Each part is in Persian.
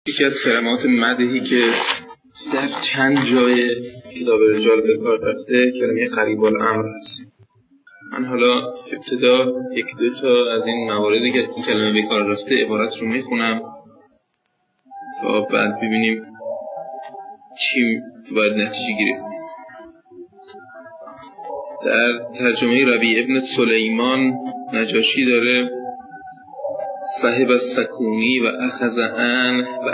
یکی از کلمات مدحی که در چند جای کتاب رجال به کار رفته کلمه قریب الامر هست. من حالا ابتدا یک دو تا از این مواردی که این کلمه به کار رفته عبارت رو میخونم تا بعد ببینیم چی باید نتیجه گیری کنیم. در ترجمه ربیع ابن سلیمان نجاشی داره صاحب السکونی و اخذ عنه و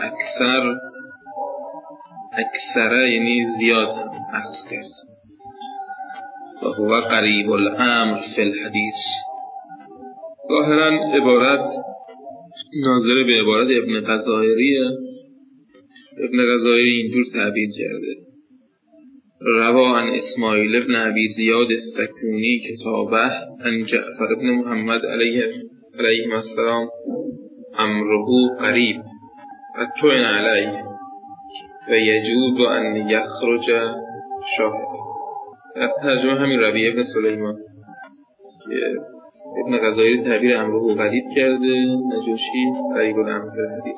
اکثر یعنی زیاد هم اخذ کرد و هو قریب الامر فی الحدیث. ظاهرا عبارت ناظر به عبارت ابن غزایریه. ابن غزایری اینجور تعبیر کرده: روا عن اسماعیل ابن ابی زیاد السکونی کتابه عن جعفر ابن محمد علیه السلام امره قریب و توین علیه و یجوز ان یخرج شاهد. در ترجمه همین ربیع ابن سلیمان که ابن غزایری تعبیر امره قریب کرده، نجاشی قریب الامر حدیث.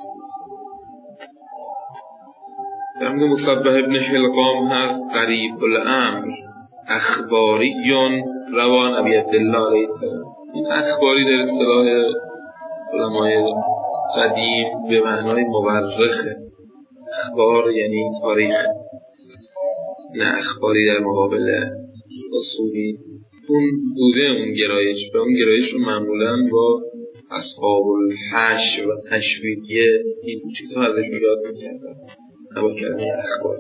در مورد مصبح ابن حلقام هست قریب الامر اخباریون روان ابی عبدالله علیه السلام. این اخباری در اصطلاح علمای قدیم به معنای مورخه. اخبار یعنی تاریخ، نه اخباری در مقابل اصولی. اون بوده اون گرایش و اون گرایش رو معمولاً با اصحاب الحش و تشویقیه این چیزها ازش یاد می‌کردن، نه با کلمه اخباری.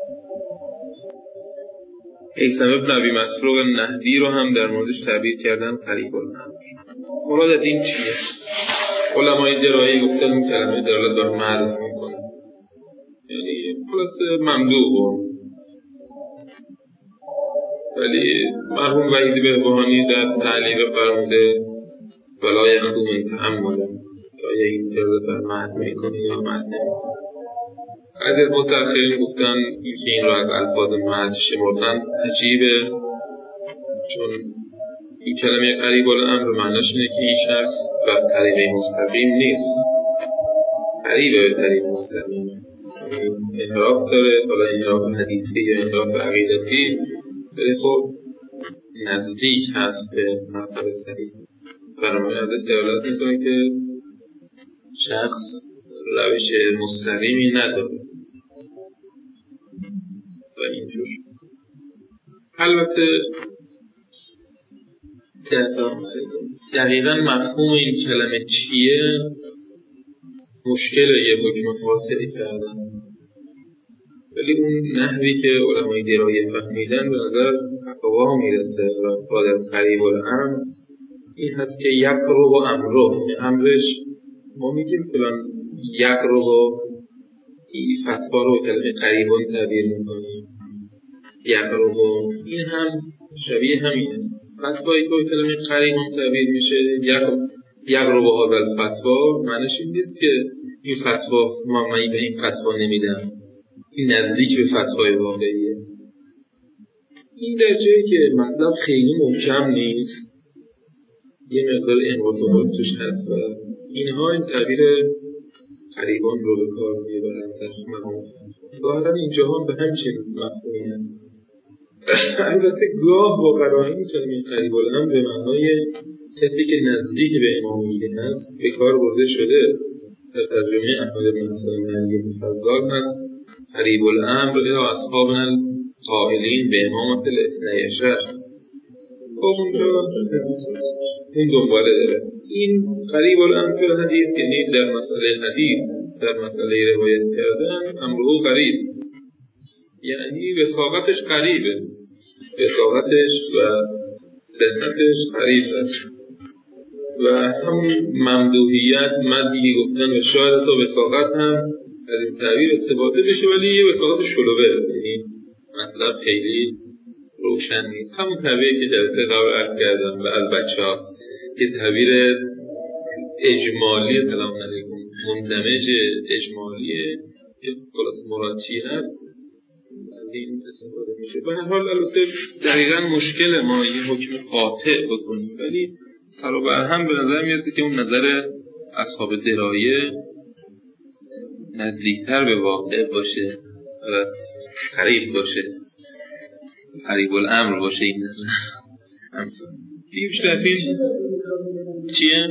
هیثم ابن ابی مسروق نهدی رو هم در موردش تعبیر کردن قریب الامر. مراد از این چیه؟ علمای درایی گفتن این کلمه دلالت بر مدح میکنه، یعنی خلاصه ممدوح. ولی مرحوم وحید بهبهانی در تعلیق فرموده ولا یخلو من تأمل، یا این دلالت بر مدح میکنه یا مدح نمیکنه. بعضی از متأخرین گفتن که این را از الفاظ مدح شمردن عجیبه، چون این کلمه قریب الامر معناش اینه که این شخص بر طریق مستقیم نیست، قریبه به طریق مستقیم، انحراف داره، حالا انحراف حدیثی یا انحراف عقیدتی، ولی خب نزدیک هست به مذهب صحیح. برای ازش دلالت میکنه که شخص روش مستقیمی نداره و اینجور. البته دقیقاً مفهوم این کلمه چیه مشکل یه حکم قاطع کردن، ولی اون نحوی که علمای درایه فهمیدن به نظر تقوا میرسه و با قریب الامر این هست که یقرب امره، امرش ما میگیم فلان یقرب این فتوا رو کلمه قریبان تعبیر میکنیم، یقرب این هم شبیه همینه. فتوایی که کلمه قریبان تعبیر میشه یقرب هذا الفتوا، معنیش این نیست که این فتوا من به این فتوا نمیدم، این نزدیک به فتوای واقعیه. این در جایی که مطلب خیلی محکم نیست، یه مقدار انقطاعات توش هست و اینها این تعبیر قریبان رو به کار میبرن در مقام. ظاهرا اینجا هم به همچین مفهومی هست. البته گاه با قرائن کلمه قریب الامر به معنای کسی که نزدیک به امامیه هست به کار برده شده. در ترجمه احمد بن حسن المعلی فضال هست قریب الامر الی اصحابنا القائلین به امامت الاثنی عشر. خب اونجا اون دنباله داره. این قریب الامر فی الحدیث یعنی در مسئله حدیث، در مسئله روایت کردن امره قریب، یعنی وثاقتش قریبه، وثاقتش و صحتش قریب است و هم ممدوحیت مدحی گفتن و شاید تا وثاقت هم از این تعبیر استفاده بشه، ولی یه وثاقت شلوغه، یعنی مطلب خیلی روشن نیست. همون تعبیری که جلسه قبل عرض کردم و از بچه هاست، یه تعبیر اجمالی سلام علیکم مندمج اجمالی خلاص مراد چی هست از این استفاده میشه. به هر حال البته دقیقاً مشکل ما یه حکم قاطع بکنیم، ولی فرابر هم به نظر میرسه که اون نظر اصحاب درایه نزدیکتر به واقع باشه و قریب باشه، قریب الامر باشه این نظر همسان دیوش دفیل چیه؟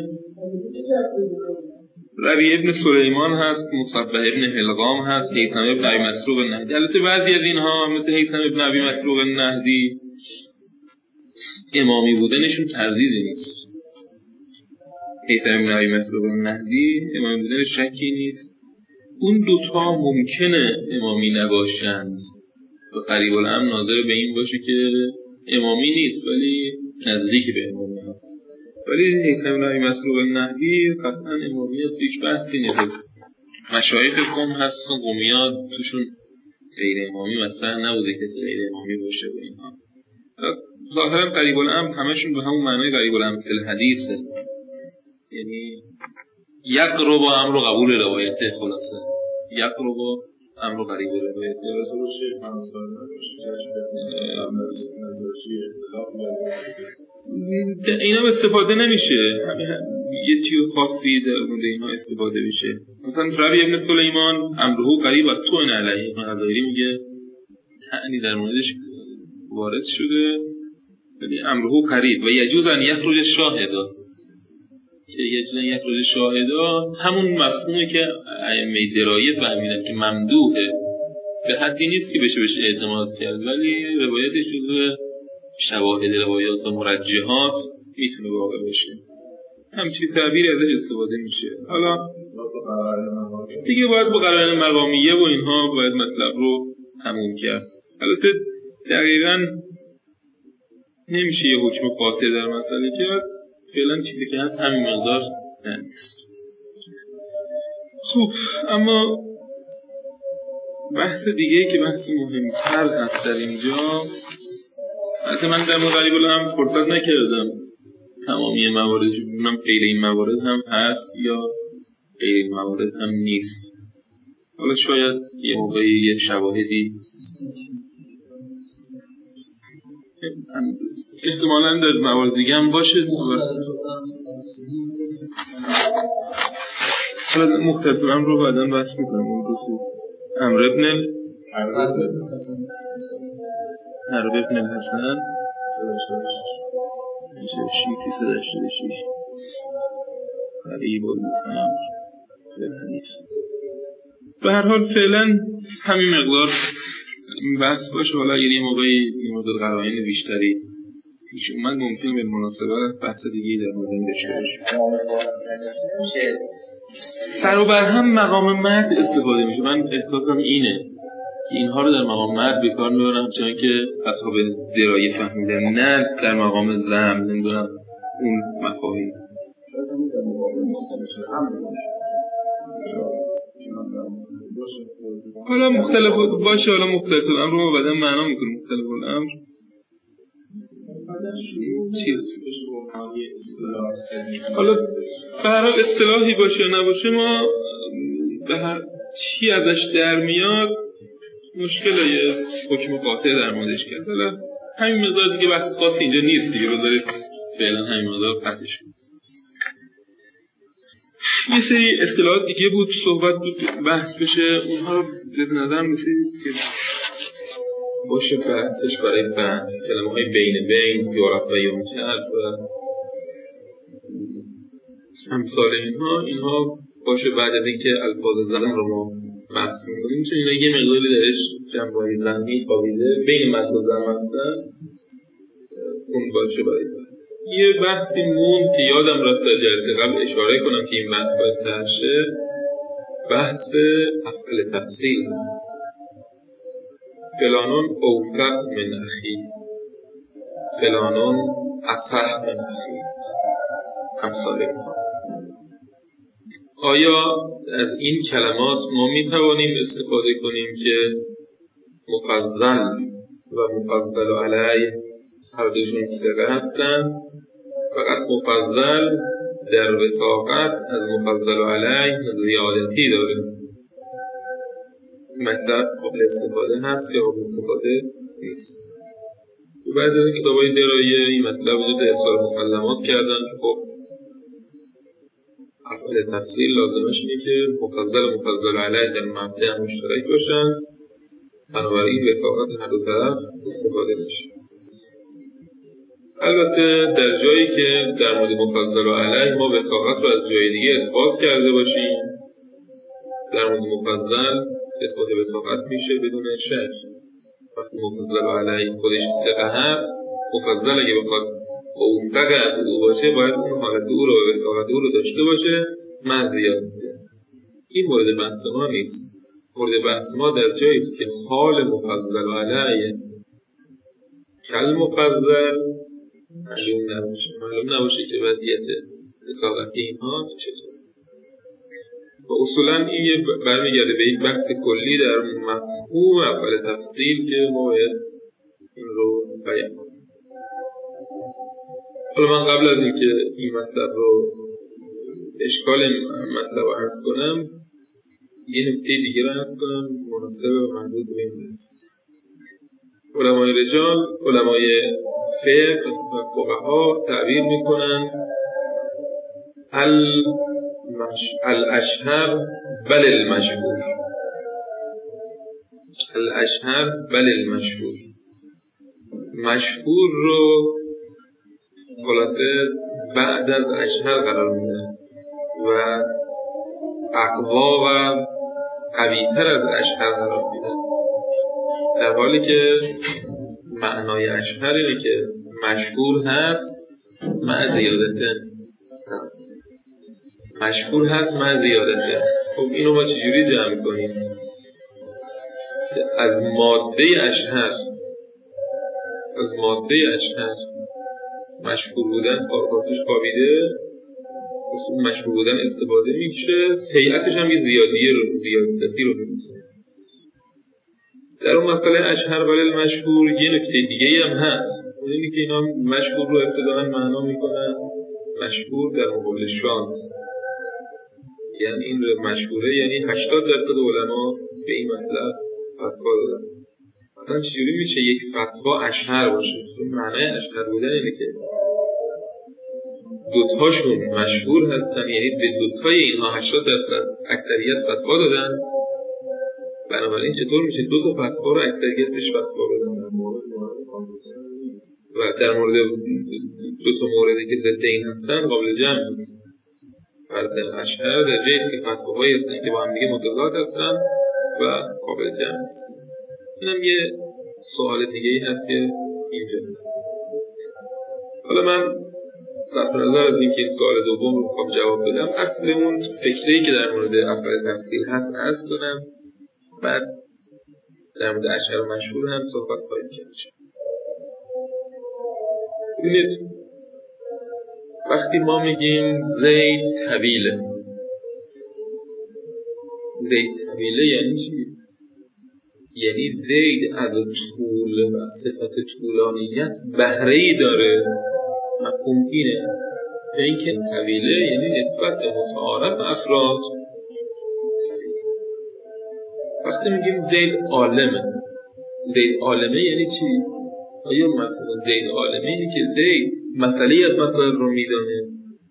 ربیع ابن سلیمان هست، مصبح ابن حلقام هست، هیثم ابن ابی مسروق النهدی. البته بعضی از اینها مثل هیثم ابن ابی مسروق النهدی امامی بودنشون تردیدی نیست. هیثم ابن ابی مسروق النهدی امامی بودنش شکی نیست. اون دوتا ممکنه امامی نباشند و قریب الامر ناظر به این باشه که امامی نیست ولی نزدیک به امامی هست. ولی هیثم ابن ابی مسروق النهدی قطعا امامی هست، هیچ بحثی نیست. مشایخ قوم هستن، قومیات توشون غیر امامی مطرح نبوده کسی غیر امامی باشه و اینها. ظاهرا قریب الامر همشون به همون معنای قریب الامر فی الحدیثه، یعنی یقرب امر قبول روایته. خلاصه یقرب امر قریب روایته رسول شیخ اینا استفاده نمیشه، یه چیز خاصی در مورد اینها استفاده میشه. مثلا ربیع ابن سلیمان امره قریب و تو ان علیه، حضاری میگه تعنی در موردش وارد شده ولی امره قریب و یجوز ان یخرج شاهدا، که یجوز ان یخرج شاهدا همون مفهومی که ائمه درایه فهمیدن که ممدوحه، به حدی نیست که بشه اعتماد کرد ولی روایتش جزو شواهد روایات و مرجحات میتونه واقع بشه. همچین تعبیری ازش استفاده میشه. حالا دیگه باید با قرائن مقامیه و اینها باید مطلب رو تموم کرد. البته دقیقاً نمیشه یه حکم قاطع در مسئله کرد، فعلا چیزی که هست همین مقدار نیست. خب اما بحث دیگه‌ای که بحث مهمتر هست در اینجا، البته من در مورد قریب الامر فرصت نکردم تمامی موارد ببینم غیر این موارد هم هست یا غیر این موارد هم نیست. حالا شاید یه موقعی یه شواهدی احتمالاً در موارد دیگه هم باشه. حالا مختلف الامر رو بعداً بحث میکنم. عمرو ابن الحسن 386 قریب الامر به هر حال فعلا همین مقدار بحث باشه. حالا اگر یه موقعی یه مقدار قرائن بیشتری پیش اومد ممکنه به مناسبت بحث دیگه‌ای در مورد این داشته باشیم. سر و برهم مقام مد استفاده میشه. من احساسم اینه که اینها رو در مقام مد به کار میبرم چون که اصحاب درایه فهمیدن، نه در مقام ذم. نمیدونم اون مفاهیم حالا مختلف باشه. حالا مختلف الامر رو بعدا معنا میکنه. مختلف الامر حالا به هر حال اصطلاحی باشه یا نباشه، ما به هر چی ازش در میاد مشکل یه حکم قاطع در موردش کرد. حالا همین مقدار دیگه بحث خاصی اینجا نیست دیگه، بذارید فعلا همین مقدار قطعش کنیم. یه سری اصطلاحات دیگه بود صحبت بود بحث بشه، اونها به نظر میسید که باشه بحثش برای بحث کلمه های بین یورب و یونکر و امثال اینها باشه بعد از اینکه الفاظ زدن رو ما بحث میکنیم، چون اینا یه مقداری درش جنبه‌های ذهنی خوابیده بین متن و ذم هستن، اون باشه برای بحث. یه بحثی مون که یادم رفت در جلسه قبل اشاره کنم که این بحث باید ترشه، بحث افعال تفصیل هست. فلانون اوثق من اخی، فلانون اصح من اخی، امثال اینها. آیا از این کلمات ما می توانیم استفاده کنیم که مفضل و مفضل علیه هر دوشون صیغه هستن؟ فقط مفضل در وثاقت از مفضل علیه زیادتی داره، مطلب قابل استفاده هست یا قابل استفاده نیست. و بعضی از کتاب‌های درایه این مطلب وجود احصال مسلمات کردن که خب قابل تفصیل لازمش اینه که مفضل و مفضل علیه در مبدأ مشترک باشن، بنابراین وساقت هر دو طرف استفاده میشه. البته در جایی که در مورد مفضل و علیه ما وساقت رو از جای دیگه اثبات کرده باشیم، در مورد مفضل اثبات وساقت میشه بدون شک. وقتی مفضل و علیه خودش ثقه هست، مفضل اگه بخواد با او ثقه از او باشه باید اون حالت او رو و وساقت او رو داشته باشه، من زیاد میده. این مورد بحث ما نیست. مورد بحث ما در جایی است که حال مفضل و علیه کل مفضل معلوم نباشه که وضعیت وساقتی اینها چطور. و اصولا این برمیگرده به این بحث کلی در مفهوم اول تفصیل که ما باید این رو بیان کنیم. حالا من قبل از اینکه این مطلب رو اشکال مطلب رو عرض کنم، یه نکته دیگه رو عرض کنم مناسب و مربوط به این بحث. علمای رجال، علمای فقه و فقها تعبیر میکنن الاشهر بل المشهور. الاشهر بل المشهور. مشهور رو خلاصه بعد از اشهر قرار میدن و اقوا و قوی‌تر از اشهر قرار میدن، در حالی که معنای اشهر اینه که مشهور هست مع زیادته. مشهور هست مع زیادته. خب اینو ما چجوری جمع کنیم؟ از ماده اشهر مشهور بودن کارکارتش خوابیده، مشهور بودن استفاده میشه، هیئتش هم یه زیادتی رو می‌کنه. در اون مسئله اشهر ولی المشهور یه نکته دیگه هم هست، اون اینه که اینا مشهور رو ابتداً معنا میکنن مشهور در مقابل شاذ. یعنی این مشهوره یعنی 80% علما به این مطلب فتوا دادن. مثلا چجوری میشه یک فتوا اشهر باشه؟ معنای اشهر بودن اینه که دوتاشون مشهور هستن، یعنی به دوتای اینها 80% اکثریت فتوا دادن، بنابراین چطور میشه دو تا فتوا رو اکثریت بهش فتوا بدن؟ و در مورد دو تا موردی که ضد این هستن قابل جمع هست. فرض اشهر در جایی که فتواهایی هستن که با هم دیگه متضاد هستن و قابل جمع هستن. اینم یه سوال دیگه هست که اینجا هست. حالا من صرف نظر از اینکه این سوال دوم رو بخوام جواب بدم، اصل اون فکری که در مورد اول تفصیل هست عرض کنم، بعد در مورد اشهر مشهور هم صحبت خواهیم کرد. ببینید وقتی ما میگیم زید طویله، یعنی چی؟ یعنی زید از طول و صفت طولانیت بهره‌ای داره. مفهوم اینه. این که طویله یعنی نسبت به متعارف افراد. وقتی میگیم زید عالمه یعنی چی؟ آیا مفهوم زید عالمه اینه که زید مسئله از مسائل رو میدانه،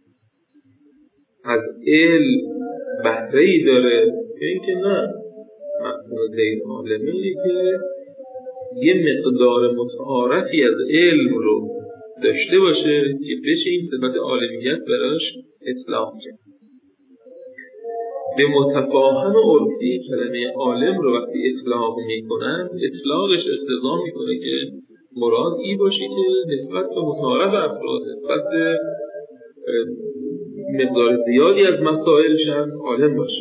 از علم بهره‌ای داره؟ این که نه. مفهوم زید عالمه اینه که یه مقدار متعارفی از علم رو داشته باشه که بشه این صفت عالمیت براش اطلاق کرد. به متفاهم عرفی کلمه عالم رو وقتی اطلاق میکنن، اطلاقش اقتضا میکنه که مراد این باشه که نسبت به متعارف افراد، نسبت به مقدار زیادی از مسائل شخص عالم باشه.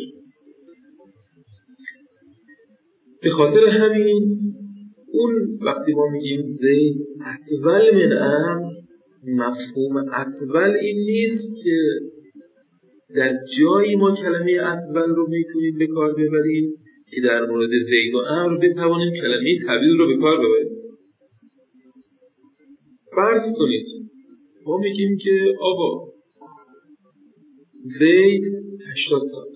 به خاطر همین اون وقتی ما میگیم زید اطول من امر، مفهوم اطول این نیست که در جایی ما کلمه اطول رو میتونیم به کار ببریم که در مورد زید و امر بتوانیم کلمه طویل رو به کار ببریم. فرض کنید ما میگیم که آقا زید 80 ساعت،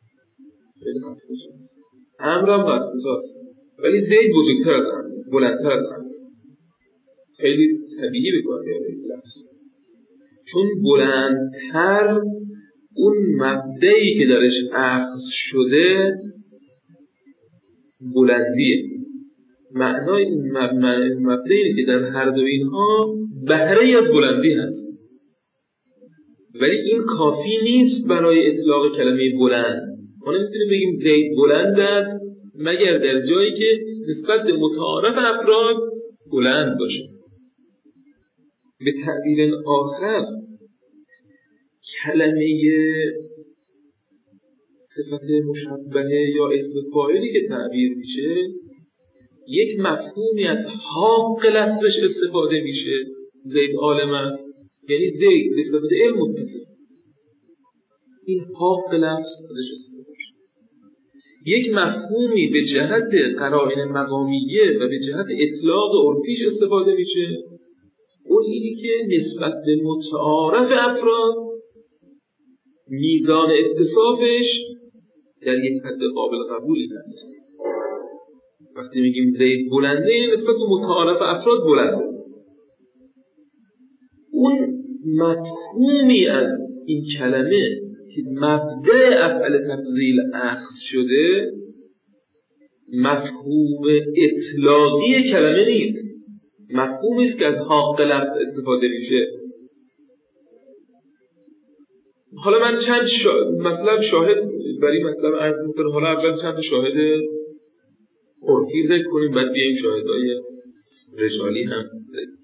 امر هم 70 ساعت، ولی زید بزرگتر از امر، بلندتر از امر. خیلی طبیعی به کار میبریم، چون بلندتر اون مبدئی که درش اخذ شده بلندیه. معنای مبدئی که در هر دو اینها بهره‌ای از بلندی هست، ولی این کافی نیست برای اطلاق کلمه بلند. ما نمیتونیم بگیم زید بلند است مگر در جایی که نسبت به متعارف افراد بلند باشه. به تعبیر آخر کلمه صفت مشبهه یا اسم فاعلی که تعبیر میشه یک مفهومی از حق لفظش استفاده میشه. زید عالم است، یعنی زید نسبت به علم متصف، این حق لفظ ازش استفاده میشه. یک مفهومی به جهت قرائن مقامیه و به جهت اطلاق عرفیش استفاده میشه، اون اینی که نسبت به متعارف افراد میزان اتصافش در یک حد قابل قبولی هست. وقتی میگیم زید بلنده یعنی نسبت به متعارف افراد بلنده. اون مفهومی از این کلمه که مبدأ افعال تفضیل اخذ شده مفهوم اطلاقی کلمه نیست، مفهومی است که از حق لفظ استفاده میشه. حالا من چند مطلب شاهد برای مطلب عرض میکنم. حالا اول چند شاهد عرفی ذکر کنیم، بعد بیاییم شاهدهای رجالی هم ذکر.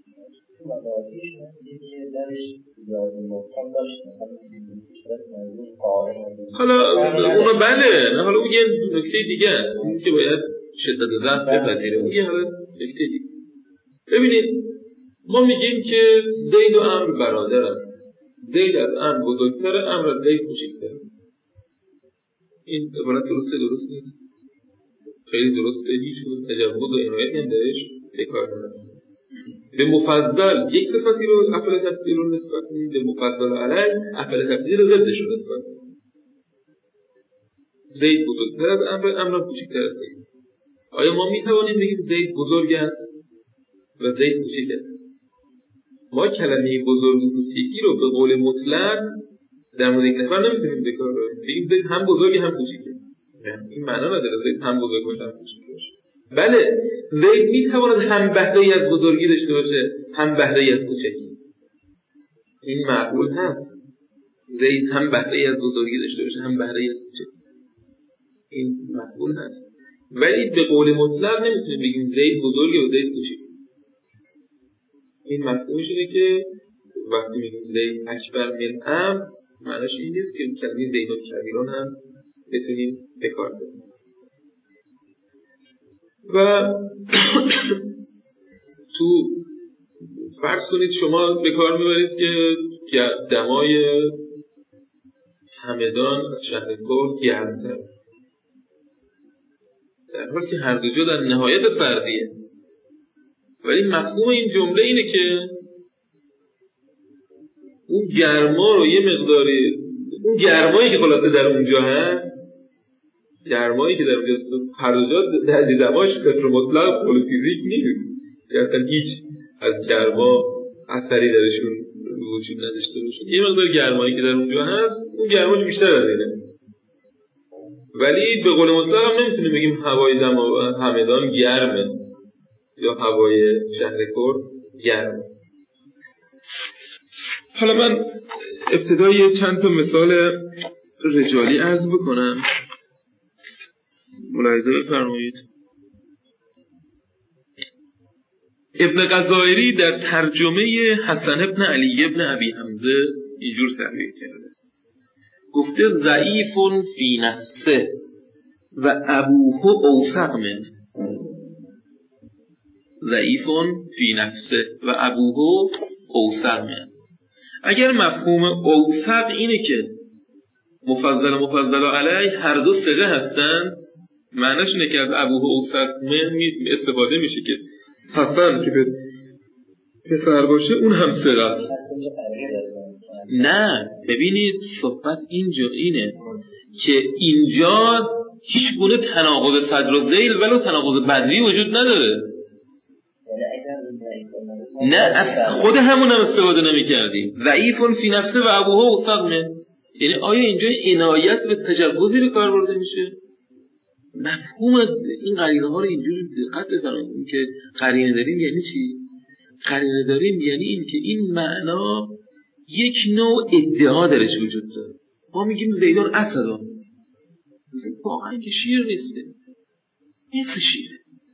حالا اونا بله، نه حالا اون یه نکته دیگه است، اون که باید شدت ضعف بپذیره. اون یه حالا نکته دیگه. ببینید ما میگیم که زید و عمرو برادرن، زید از عمرو بزرگتره، عمرو از زید کوچکتره. این عبارت درست نیست، خیلی درسته، هیچ تجاوز و عنایت هم درش بکار نمیره. به مفضل یک صفتی رو افعال تفضیل رو نسبت میدیم، به مفضل علی افعال تفضیل رو ضدش رو نسبت میدیم. زید بزرگتر از عمرو، عمرو کوچکتر از زید. آیا ما میتوانیم بگیم زید بزرگ است و زید کوچک است؟ ما کلمه بزرگ و کوچکی رو به قول مطلق در مورد یک نفر نمیتونیم بکار بگیم زید هم بزرگ هم کوچکه. این معنا نداره زید هم بزرگ باشه هم کوچک باشه. بله، زید میتواند هم بهره‌ای از بزرگی داشته باشه هم بهره‌ای از کوچکی. این معقول هست. زید هم بهره‌ای از بزرگی داشته باشه هم بهره‌ای از کوچکی. این معقول هست. ولی به قول مطلق نمیتونیم بگیم زید بزرگه و زید کوچک. این مفهومش اینه که وقتی میگیم زید اکبر من عمرو معناش این نیست که کلمه زید و کبیران هم بتونیم به کار ببریم. و تو فرض کنید شما به کار میبرید که دمای همدان از شهر کرد گرمتر، در حالی که هر دو جا در نهایت سردیه. ولی مفهوم این جمله اینه که اون گرما رو یه مقداری، اون گرمایی که خلاصه در اونجا هست، گرمایی که در اونجا هر دو جا در دماش صفر مطلق قول فیزیک نیست که اصلا هیچ از گرما اثری درشون وجود نداشته باشه. یه مقدار گرمایی که در اونجا هست اون گرماش بیشتر از اینه. ولی به قول مطلق هم نمیتونیم بگیم هوای همدان گرمه یا هوای شهر کرد گرمه. حالا من ابتدای چند تا مثال رجالی عرض بکنم، ملاحظه بفرمایید. ابن غزائری در ترجمه حسن ابن علی ابن ابی حمزه اینجور تعبیر کرده، گفته ضعیف فی نفسه و ابوه اوثق منه. ضعیف فی نفسه و ابوه اوثق منه. اگر مفهوم اوثق اینه که مفضل علی هر دو ثقه هستن، معنیش اینه که از ابوه اوثق من استفاده میشه که حسن که به پسر باشه اون هم ثقه است. نه، ببینید صحبت اینجا اینه که اینجا هیچ گونه تناقض صدر و ذیل ولو تناقض بدوی وجود نداره. نه، خود همون هم استفاده نمی کردیم. ضعیف فی نفسه و ابوه اوثق من، یعنی آیا اینجا عنایت به تجوزی به کار برده میشه؟ مفهوم این قرینه ها رو اینجوری دقت بفرمایید که قرینه داریم یعنی چی؟ قرینه داریم یعنی این که این معنا یک نوع ادعا درش وجود داره. ما میگیم زیدان اسد، واقعا که شیر نیسته، نیست شیره،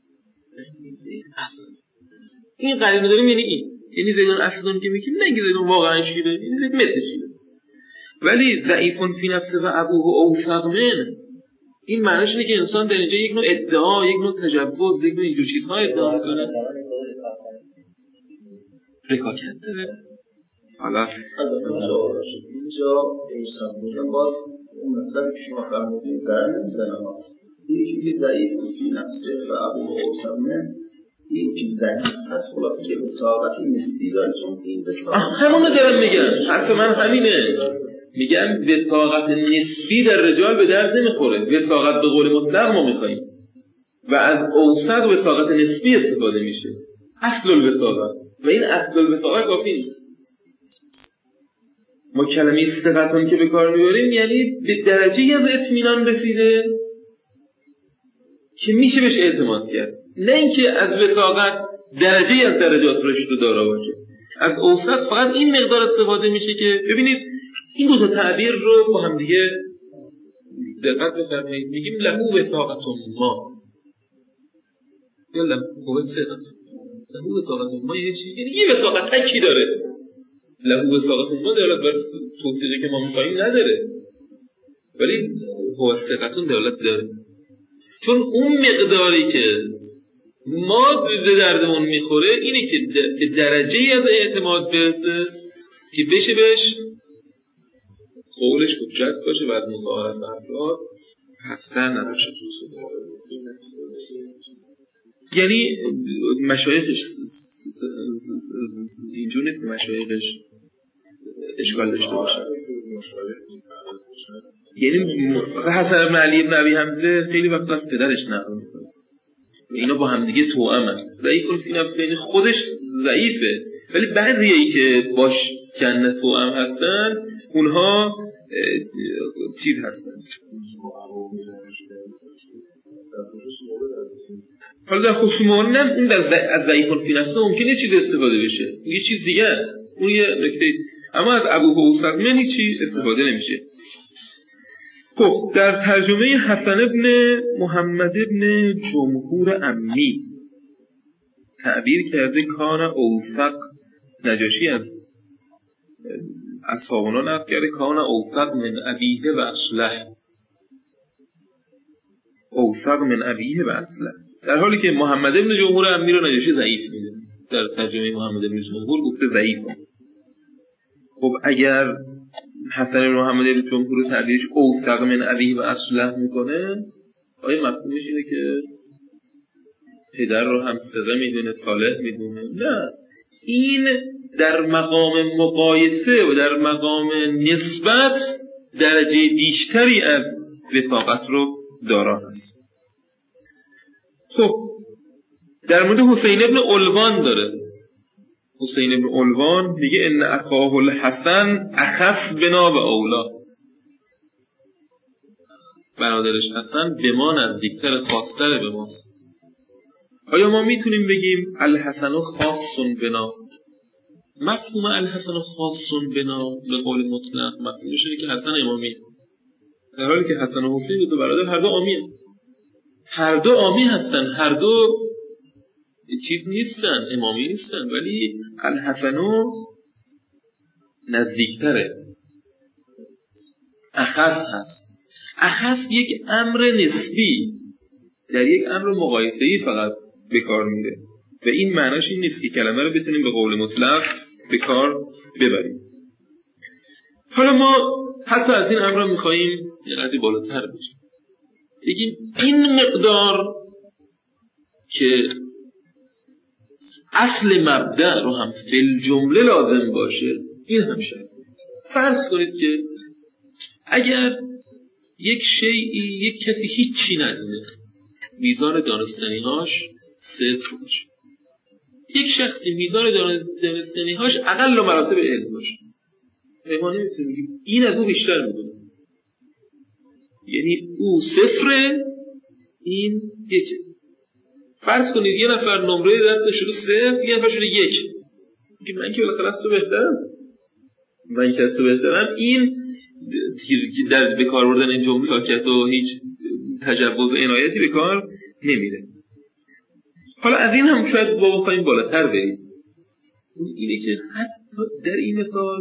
این قرینه داریم یعنی این، یعنی زیدان اسدان که میگیم نه زیدان واقعا شیره، این زید مثل شیره. ولی ضعیفون فی نفسه و ابوه اوثق من، این معنیش اینه که انسان در اینجا یک نوع ادعا، یک نوع تجوز، یک نوع اینجور چیزها ادعا میکنه. رکاکت داره. حالا اینجا اوثق باز اون مثلا که شما فرمودین ضرر نمیزنه ها، این که ضعیف فی نفسه و ابوه اوثق من، این که ضعیف هست خلاصه که وساقت نسبی داره، چون این وساقت همونو دارم میگم، حرف من همینه، میگم وساقت نسبی در رجال به درد نمیخوره، وساقت به قول مطلق ما میخواییم و از اوثق وساقت نسبی استفاده میشه، اصل الوساقت، و این اصل الوساقت کافی نیست. ما کلمه استقاطون که به کار میبریم یعنی به درجه‌ای از اطمینان رسیده که میشه بهش اعتماد کرد، نه اینکه از وساقت درجه‌ای از درجات رشد و دارا باشه. از اوثق فقط این مقدار استفاده میشه که ببینید این دو تا تعبیر رو با هم دیگه دقت بفرمایید. میگیم لهو وثاقة ما یا لهو وثاقة، لهو وثاقة ما یه چیزی، یعنی یه وثاقت تکی داره. لهو وثاقة ما دلالت بر توصیفی که ما می‌خوایم نداره، ولی هو وثاقة دلالت داره، چون اون مقداری که ما به دردمون میخوره اینه که درجه‌ای از اعتماد برسه که بشه بهش قولش حجت باشه و از مخالفت افراد هستن نباشه. یعنی مشایخش اینجور نیست که مشایخش اشکال داشته باشه. یعنی حسن بن علی بن ابی حمزه خیلی وقت از پدرش نقل میکنه، اینا با هم دیگه توأمن. ضعیف فی نفسه یعنی خودش ضعیفه، ولی بعضیایی که باش کنه توأم هستن اونها چیز هستن. حالا در خصومانه اون از ضعیف فی نفسه ممکنه یه چیز استفاده بشه، یه چیز دیگه است، اون یه نکته، اما از ابوه اوثق من هیچ چیز استفاده نمیشه. خب در ترجمه حسن ابن محمد ابن جمهور امی تعبیر کرده کان اوثق، نجاشی از اصحابنا نقل کرده کان اوثق من ابیه و اصله، اوثق من ابیه و اصله، در حالی که محمد ابن جمهور امی رو نجاشی ضعیف میده. در ترجمه محمد ابن جمهور گفته ضعیفه. خب اگر حسن ابن محمد ابن جمهور رو تعبیرش اوثق من ابیه و اصله میکنه، آیا مفهومش اینه که پدر رو هم ثقه میدونه، صالح میدونه؟ نه، این در مقام مقایسه و در مقام نسبت درجه بیشتری از وثاقت رو دارا هست. خب در مورد حسین ابن علوان داره. حسین ابن علوان میگه ان اخاه الحسن اخص بنا و اولا، برادرش حسن به ما نزدیکتر، خاصتر به ماست. آیا ما میتونیم بگیم الحسن خاص بنا؟ مفهوم الحسن خاص بنا به قول مطلق مفهومش اینه که حسن امامیه، در حالی که حسن و حسین دو برادر هر دو عامیه، هر دو عامی هستن، هر دو چیز نیستن، امامی نیستن، ولی الحسن نزدیکتره، اخص هست. اخص یک امر نسبی در یک امر مقایسه‌ای فقط به کار میره و این معناش این نیست که کلمه رو بتونیم به قول مطلق به کار ببریم. حالا ما حتی از این امر میخواییم یه قدری بالاتر بشیم، بگیم این مقدار که اصل مبدأ رو هم فی الجمله لازم باشه، این هم شرط. فرض کنید که اگر یک شیئی، یک کسی هیچی ندونه، میزان دانستنی‌هاش صفر باشه، یک شخصی میزان دانستنی‌هاش اقل مراتب علم باشه، ما نمیتونیم بگیم این از او بیشتر میدونه. یعنی او صفره، این یکه. فرض کنید یه نفر نمره دستش رو 0، یه نفر شده 1. میگه من که بالاخره از تو بهترم، من که از تو بهترم. این در به کار بردن این جملات و هیچ تجوز و عنایتی به کار نمیره. حالا از این هم شاید با بخوایم بالاتر بریم. اینه که حتی در این مثال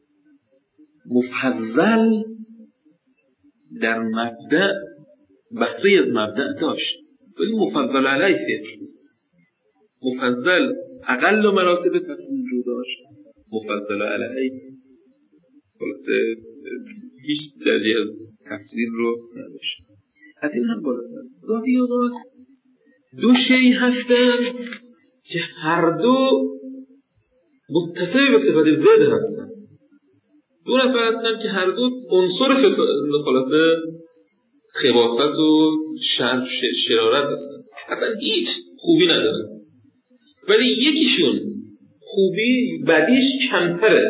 مفضل در مبدأ بهره از مبدأ داشت، ولی مفضل علی صفر. مفضل اقل مراتب تفضیل رو داشت، مفضل علی خلاصه هیچ درجه از تفضیل رو نداشت. از این هم بالاتر گاهی اوقات دو شی هستن که هر دو متصل به صفت زد هستن. دو نفر هستن که هر دو عنصر خلاصه خباثت و شرارت هستن، اصلا هیچ خوبی ندارن، ولی یکیشون خوبی بدیش کمتره.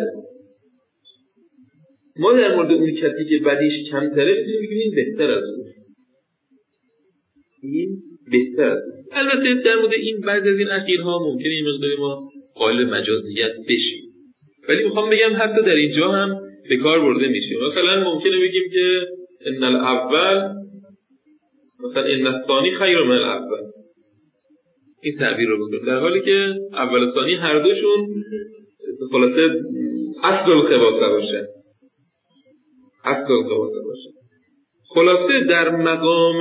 ما در مورد اون کسی که بدیش کمتره میتونیم بگیم این بهتر از اوست، این بهتر از اوست. البته در مورد این بعضی از این اخیرها ممکنه این مقداری ما قائل مجازیت بشیم، ولی میخوام بگم حتی در اینجا هم به کار برده میشه. مثلا ممکنه بگیم که ان الاول، مثلا ان الثانی خیر من الاول، این تعبیر رو بکنیم، در حالی که اول و ثانی هر دوشون خلاصه اصل الخباثه باشه، اصل الخباثه باشه. خلاصه در مقام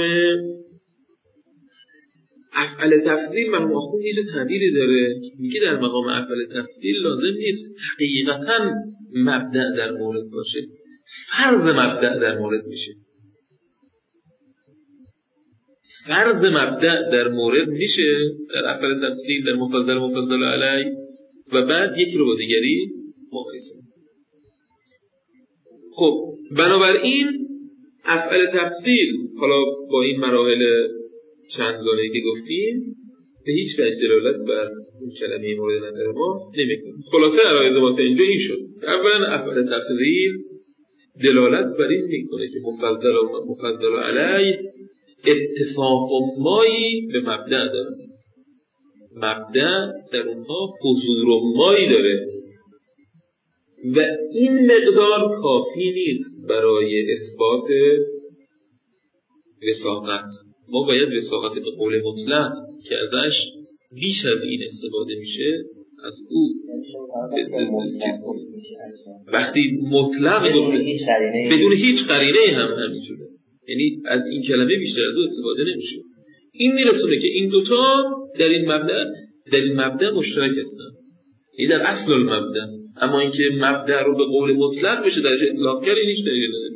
افعال تفضیل مرحوم آخوند یه تعبیری داره میگه در مقام افعال تفضیل لازم نیست حقیقتا مبدأ در مورد باشه، فرض مبدأ در مورد میشه. فرض مبدأ در مورد میشه در افعال تفضیل، در مفضل علی، و بعد یکی رو با دیگری مقایسه. خب بنابراین افعال تفضیل حالا با این مراحل چند گانه‌ای که گفتیم به هیچ وجه دلالت بر اون کلمه مورد نظر ما نمی‌کنه. خلاصه عرایض ما اینجا این شد. اولا افعال تفضیل دلالت بر این می‌کنه که مفضل علی اتفاق مایی به مبدأ داره، مبدأ در اونها حضور مایی داره و این مقدار کافی نیست برای اثبات وساقت. ما باید وساقت به قول مطلق که ازش بیش از این استفاده میشه از او وقتی مطلق بدون هیچ قرینه هم همینجوره، یعنی از این کلمه بیشتر از او استفاده نمیشه. این میرسونه که این دوتا در این مبدأ مشترک هستن، یعنی در اصل المبدأ. اما اینکه مبدأ رو به قول مطلق بشه درش اطلاق کرد این هیچ دلیلی نداره.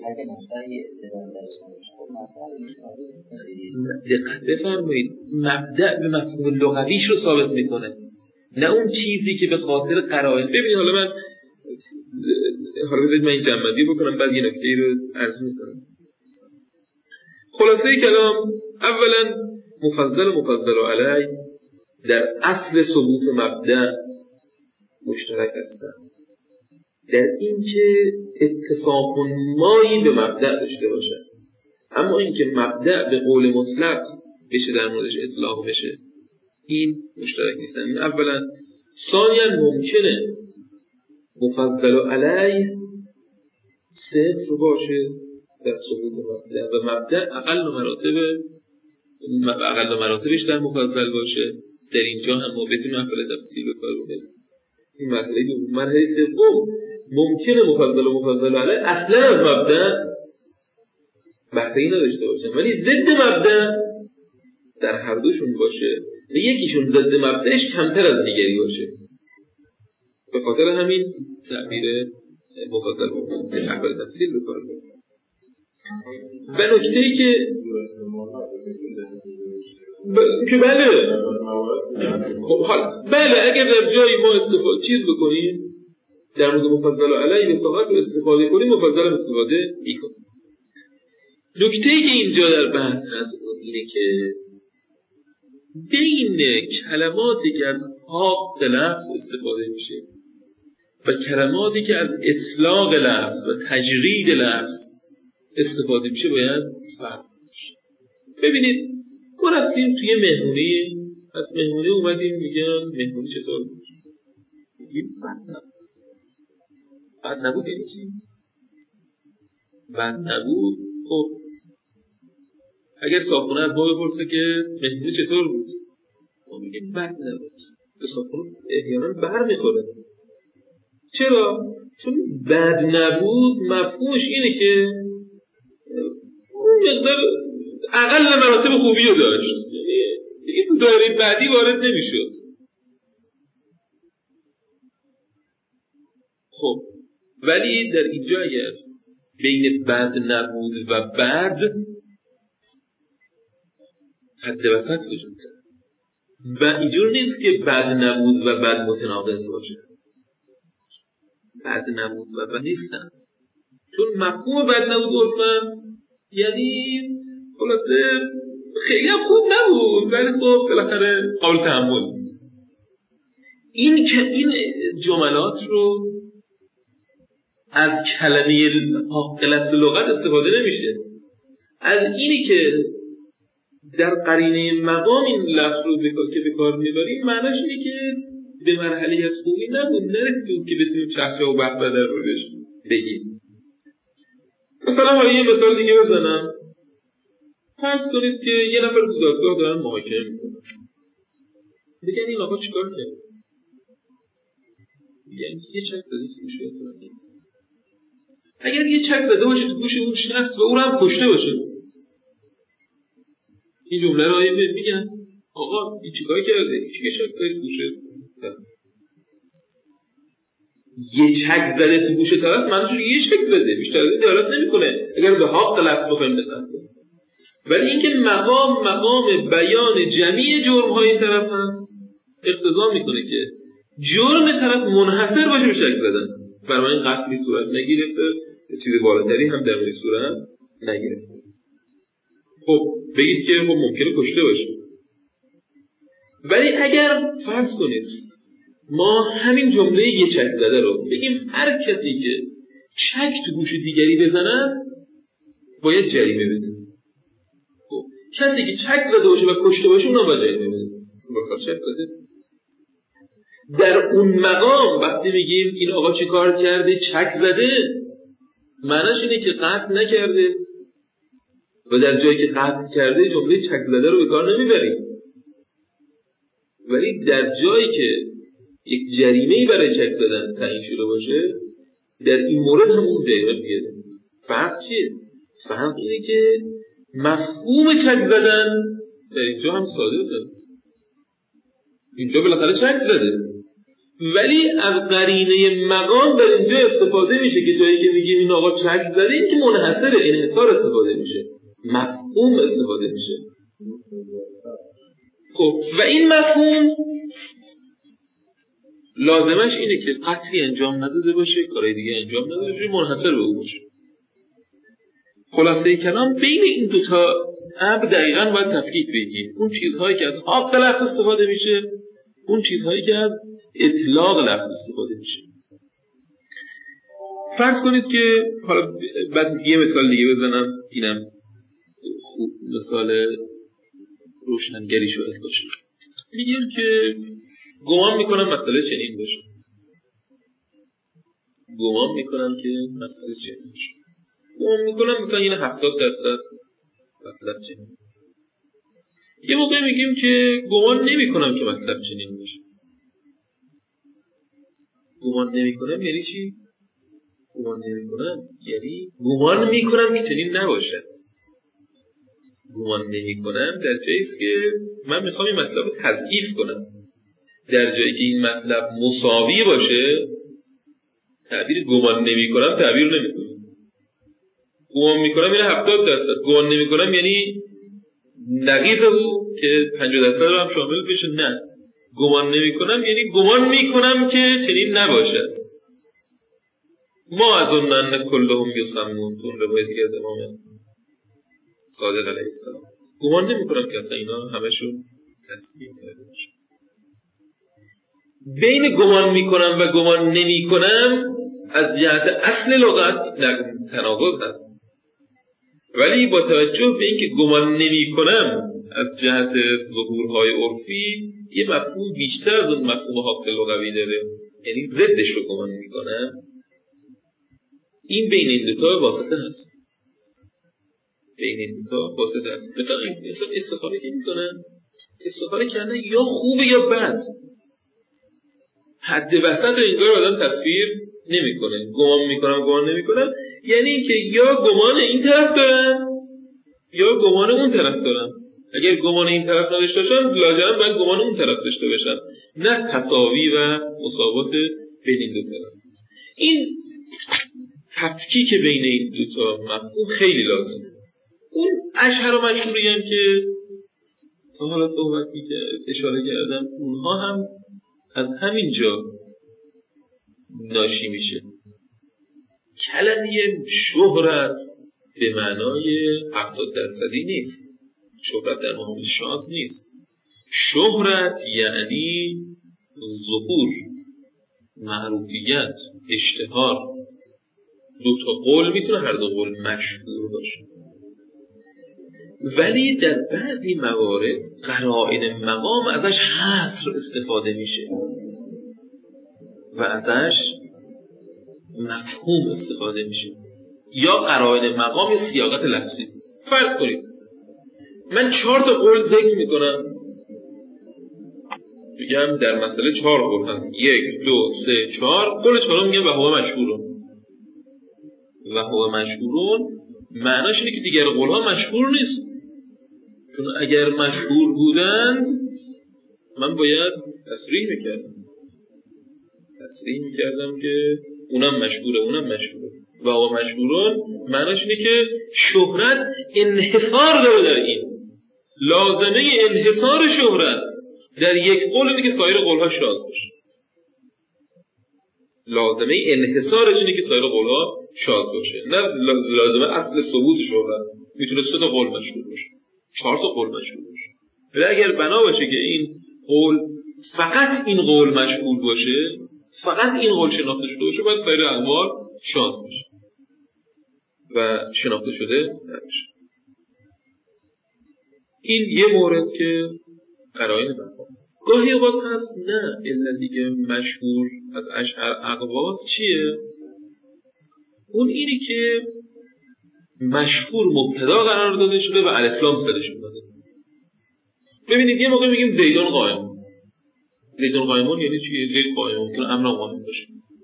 دقت بفرمایید، مبدأ به مفهوم لغویش رو ثابت میکنه، نه اون چیزی که به خاطر قرائن. ببینید حالا بذارید من این جمع‌بندی بکنم بعد یه نکته‌ای رو عرض میکنم. خلاصه کلام، اولا مفضل علی در اصل ثبوت مبدأ مشترک هستند، در اینکه اتصاف مایی به مبدأ داشته باشه. اما اینکه مبدأ به قول مطلق بشه در موردش اطلاق بشه این مشترک نیستن. این اولا. ثانیاً ممکنه مفضل علی صفر باشه در ثبوت مبدأ و مبدأ اقل مراتبش در مفضل باشه. در اینجا هم ما بتونیم افعال تفصیل به کار ببریم. این مرحله دوم. مرحله سوم ممکنه مفضل علی اصلا از مبدأ بهره‌ای نداشته باشن ولی ضد مبدأ در هر دوشون باشه و یکیشون ضد مبدأش کمتر از دیگری باشه. به خاطر همین تعبیر مفضل ممکنه افعال تفصیل به کار ببریم. و نکته‌ای که بله خب حالا بله اگر در جایی ما چیز بکنیم در مورد مفضل علی وساقت رو استفاده کنیم مفضل استفاده میکنیم. نکته‌ای که اینجا در بحث هست اینه که بین کلماتی که از حق لفظ استفاده میشه و کلماتی که از اطلاق لفظ و تجرید لفظ استفاده میشه باید فرق باشه. ببینید ما رفتیم توی مهمونی، از مهمونی اومدیم میگن مهمونی چطور بود؟ میگیم بد نبود یعنی چی؟ بد نبود. خب اگر صاحبخونه از ما بپرسه که مهمونی چطور بود؟ ما میگیم بد نبود. به صاحبخونه احیانا بر میخوره. چرا؟ چون بد نبود مفهومش اینه که اون مقدار اقل مراتب خوبی رو داشت، دیگه تو دایره بعدی وارد نمیشد. خب ولی در اینجا اگر بین بد نبود و بد حد وسط وجود داره و اینجور نیست که بد نبود و بد متناقض باشه. بد نبود و بد نیستن، چون مفهوم بد نبود عرفاً یعنی خلاصه خیلی هم خوب نبود ولی خب بالاخره قابل تحمل بود. این جملات رو از کلمه لفظ لغت استفاده نمیشه. از اینی که در قرینه مقام این لفظ رو که به کار میبریم معناش اینه که به مرحله از خوبی نبود، نرسید که بتونیم چهچه و بخبه در رو بگیم. مثلا یه مثال دیگه بزنم. فرض کنید که یه نفر تو دادگاه دارن محاکمه میکنن. میگن این آقا چیکار کرد؟ میگن یه چک زده تو گوش بزنه. اگر یه چک زده باشه تو گوش اون شخص و اون هم کشته باشه، این جمله رو میگن آقا این چیکار کرده؟ چی چک زده تو گوشه؟ یه چک زده تو گوش طرف معنیش یه چک زده، بیشتر از این دلالت نمیکنه اگر به حق لفظ بخوایم بزنیم. ولی اینکه مقام بیان جمعی جرم‌های این طرف هست اقتضا میکنه که جرم طرف منحصر باشه به شک زدن. برای این قتلی صورت نگرفته، چیز بالاتری هم در این صورت نگرفته. خب بگید که خب ممکنه کشته باشه. ولی اگر فرض کنید ما همین جمله یه چک زده رو بگیم هر کسی که چک تو گوش دیگری بزنه باید جریمه بده. خب کسی که چک زده باشه و کشته باشه اونم باید جریمه بده. بخاطر چک زده. در اون مقام وقتی میگیم این آقا چی کار کرده چک زده، معنیش اینه که قتل نکرده و در جایی که قتل کرده جمله چک زده رو به کار نمیبریم. ولی در جایی که یک جریمه‌ای برای چک زدن تعیین شده باشه در این مورد همون جریمه میگه. فرق چیه؟ فرق اینه که مفهوم چک زدن در اینجا هم صادق است. اینجا بالاخره چک زده، ولی از قرینه مقام در اینجا استفاده میشه که جایی که میگیم این آقا چک زده این که منحصر انحصار استفاده میشه، مفهوم استفاده میشه. خب و این مفهوم لازمش اینه که قتلی انجام نداده باشه، کارهای دیگه انجام نداده باشه، منحصر به او باشه. خلاصه کلام بین این دوتا امر دقیقاً باید تفکیک بگیم. اون چیزهایی که از حق لفظ استفاده میشه، اون چیزهایی که از اطلاق لفظ استفاده میشه. فرض کنید که حالا بعد یه مثال دیگه بزنم، اینم خوب مثال روشنگری شاید باشه. میگم که گمان میکنم مسئله چنین باشه. گمان میکنم که مسئله چنین باشه. گمان میکنم مثلا این 70% مطلب چنین. یه موقع میگیم که گمان نمیکنم که مطلب چنین باشه. گمان نمیکنم یعنی چی؟ گمان نمیکنم یعنی گمان میکنم که چنین نباشه. گمان نمیکنم در جایی است که من میخوام این مطلب رو تضعیف کنم. در جایی که این مطلب مساوی باشه تعبیر گمان نمیکنم تعبیر نمیکنم. گمان میکنم یعنی 70%، گمان نمیکنم یعنی نقیض او که 50% رو هم شامل بشه. نه، گمان نمیکنم یعنی گمان میکنم که چنین نباشد. ما از اون من کلهم یسمون، اون روایتی که از امام صادق علیه السلام، گمان نمیکنم که اصلا اینا همشون تصمیم کرده باشه. بین گمان میکنم و گمان نمیکنم از جهت اصل لغت تناقض هست، ولی با توجه به اینکه گمان نمیکنم از جهت ظهورهای عرفی یه مفهوم بیشتر از اون مفهوم حق لغوی داره، یعنی ضدش رو گمان میکنم، این بین این دوتا واسطه هست. بین این دوتا واسطه هست. مثلا استخاره که میکنن، استخاره کردن یا خوبه یا بد، حد وسط رو انگار آدم تصویر نمیکنه. گمان میکنم گمان نمیکنم یعنی اینکه یا گمان این طرف دارن یا گمان اون طرف دارن. اگر گمان این طرف نداشته باشن لاجرم باید گمان اون طرف داشته باشن، نه تساوی و مساوات بین این دو طرف. این تفکیک بین این دو تا مفهوم خیلی لازمه. اون اشهر و مشهوری هم که تا حالا صحبت اشاره کردم اونها هم از همین جا ناشی میشه. کلمه شهرت به معنای 70% نیست. شهرت در مقابل شانس نیست. شهرت یعنی ظهور، معروفیت، اشتهار. دو تا قول میتونه هر دو قول مشهور باشه، ولی در بعضی موارد قرائن مقام ازش حصر استفاده میشه و ازش مفهوم استفاده میشه، یا قرائن مقام یا سیاقت لفظی. فرض کنید من 4 تا قول ذکر میکنم، میگم در مسئله 4 قول هست، 1 2 3 4. قول 4 میگم و هو مشهورون. و هو مشهورون معناش اینه که دیگر قولها مشهور نیست، چون اگر مشهور بودند من باید تصریح میکردم که اونم مشهوره اونم مشهوره. و هو مشهورون معناش اینه که شهرت انحصار داره در این. لازمه انحصار شهرت در یک قول اینه که سایر قولها شاذ باشه. لازمه انحصارش اینه که سایر قولها شاذ باشه، نه لازمه اصل ثبوت شهرت. میتونه 3 تا قول مشهور باشه، 4 تا قول مشهور باشه، ولی اگر بنا باشه که این قول فقط این قول مشهور باشه، فقط این قول شناخته شده باشه، باید سایر اقوال شاذ باشه و شناخته شده نباشه. این یه مورد که قرائن مقام. گاهی اوقات هست نه الا دیگه مشهور از اشهر اقوات چیه؟ اون اینی که مشهور مبتدا قرار داده شده و الف لام سرش اومده. ببینید یه موقع میگیم زیدون قائم. زیدون قائمون یعنی چیه؟ زید قائمون ممکنه امر قائم باشه.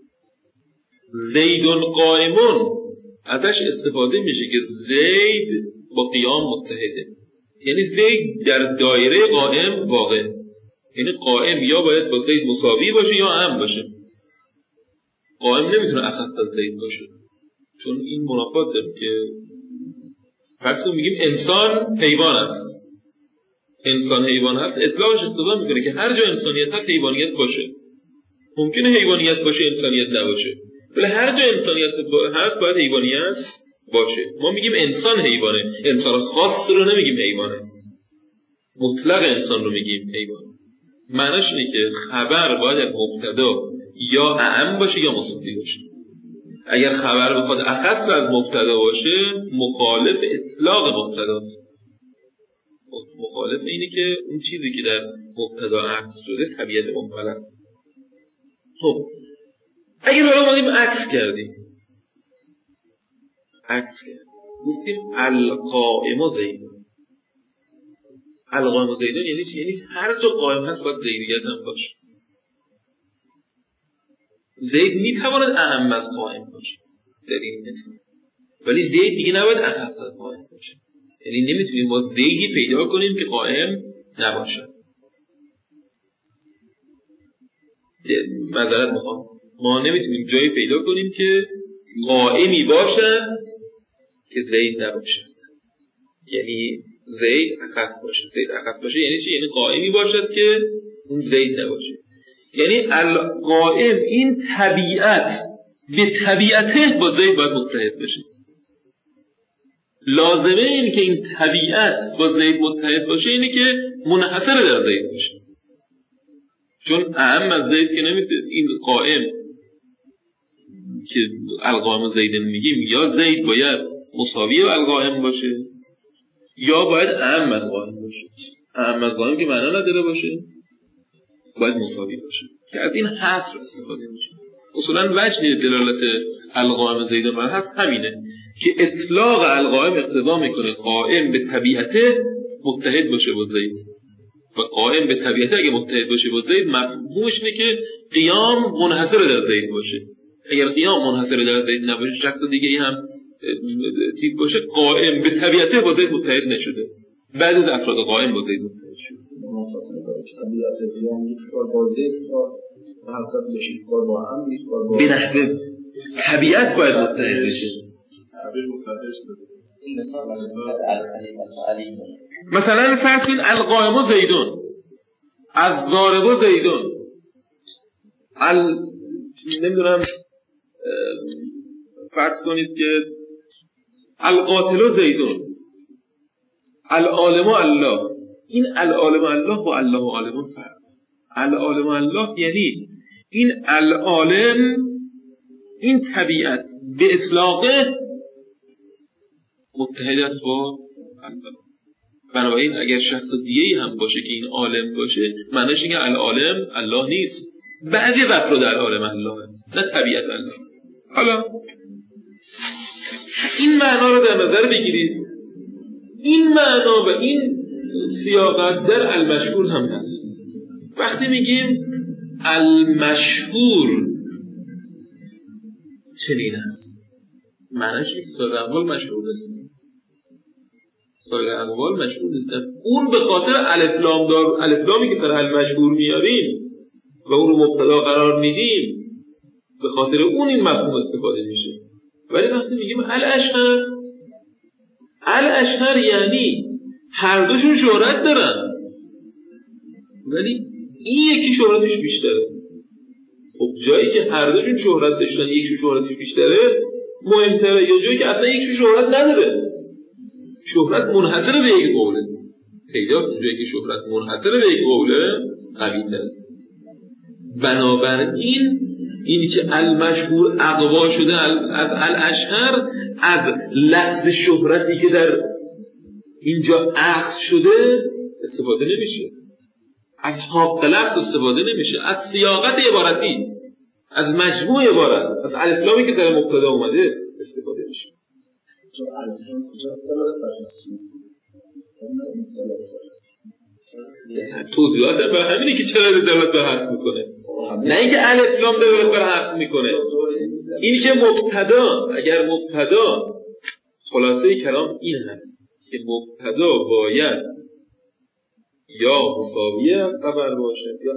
زیدون قائمون ازش استفاده میشه که زید با قیام متحده، یعنی زید در دایره قائم واقع، یعنی قائم یا باید با زید مساوی باشه یا هم باشه. قائم نمیتونه اخص از زید باشه، چون این منافات داره که فرض کنیم میگیم انسان حیوان است، انسان حیوان هست، اطلاقش استفاده میکنه که هر جا انسانیت هست حیوانیت باشه. ممکنه حیوانیت باشه انسانیت نباشه، ولی هر جا انسانیت هست باید حیوانیت باشه. ما میگیم انسان حیوانه، انسان خاص رو نمیگیم حیوانه، مطلق انسان رو میگیم حیوان. معناش اینه که خبر باید از مبتدا یا اعم باشه یا مساوی باشه. اگر خبر بخواد اخص از مبتدا باشه مخالف اطلاق مبتداست، مخالف اینه که اون چیزی که در مبتدا عکس شده طبیعت مبتدا است. خب اگر حالا ما عکس کردیم گفتیم القائم زیدون. القائم زیدون یعنی چی؟ یعنی هر جا قائم هست باید زیدیت هم باشه. زید میتواند اعم از قائم باشه در این مثال، ولی زید دیگه نباید اخص از قائم باشه. یعنی نمیتونیم ما زیدی پیدا کنیم که قائم نباشه. معذرت میخوام، ما نمیتونیم جایی پیدا کنیم که قائمی باشد که زید نباشه، یعنی زید اخص باشه. زید اخص باشه یعنی چی؟ یعنی قائمی باشد که اون زید نباشه. یعنی القائم این طبیعت به طبیعته با زید باید متحد بشه. لازمه این که این طبیعت با زید متحد باشه اینه که منحصر در زید باشه. چون اهم از زید که نمیده. این قائم که القائم زیدن میگیم، یا زید باید مساوی با القائم باشه یا باید اهم از قائم باشه. اهم از قائم که معنا نداره باشه، باید مساوی باشه که از این حصر استفاده میشه. اصولا وجه دلالت القائم زیدن بر هست همینه که اطلاق القائم اقتضا میکنه قائم به طبیعته متحد باشه با زید، و قائم به طبیعته اگه متحد باشه با زید مفهومش اینه که قیام منحصر در زید باشه. اگر قیام منحصر در زید نباشه، شخص دیگه ای هم تیپ باشه، قائم به طبیعته با زید متحد نشده. بعد از افراد قائم با زید متحد شده. طبیعت قیام یک بار با زید و حقیقت بشه، یک بار با هم، یک بار با به نحوه طبیعت باید متحد بشه. مثلا فرض کنید القائم زیدون، الضارب زیدون، نمیدونم فرض کنید که القاتل زیدون، العالم الله. این العالم الله با الله و عالمون فرق. العالم الله یعنی این العالم، این طبیعت به اطلاقه متحد است با الله. بنابراین اگر شخص دیگه‌ای هم باشه که این عالم باشه، معنیش اینه العالم الله نیست، بعضی افراد العالم الله، نه طبیعت الله. حالا این معنا رو در نظر بگیرید. این معنا و این سیاقت در المشهور هم هست. وقتی میگیم المشهور چنین هست، معنیش اینه که سایر اقوال مشهور نیستن. سایر اقوال مشهور نیستن. اون به خاطر الفلامی که سر المشهور میاریم و اون رو مبتدا قرار میدیم، به خاطر اون این مفهوم استفاده میشه. ولی وقتی میگیم الاشهر یعنی هر دوشون شهرت دارن، ولی این یکی شهرتش بیشتره. خب جایی که هر دوشون شهرت داشتن یکی شهرتش بیشتره مهمتره، یا جایی که اصلا یکی شهرت نداره، شهرت منحصر به یک قوله. پیدا جایی که شهرت منحصر به یک قوله قوی تره. بنابراین اینی که المشهور اقوا شده از الاشهر، از لفظ شهرتی که در اینجا اخذ شده استفاده نمیشه، از حق لفظ استفاده نمیشه، از سیاقت عبارتی، از مجموع عبارت، از الفلامی که سر مبتدا اومده استفاده میشه. توضیحات بر همینه که چرا دلالت بر حرف میکنه، نه اینکه الف لام دلالت بر حرف میکنه. اینی که مبتدا، اگر مبتدا، خلاصه کلام این هست که مبتدا باید یا مساویه خبر باشه یا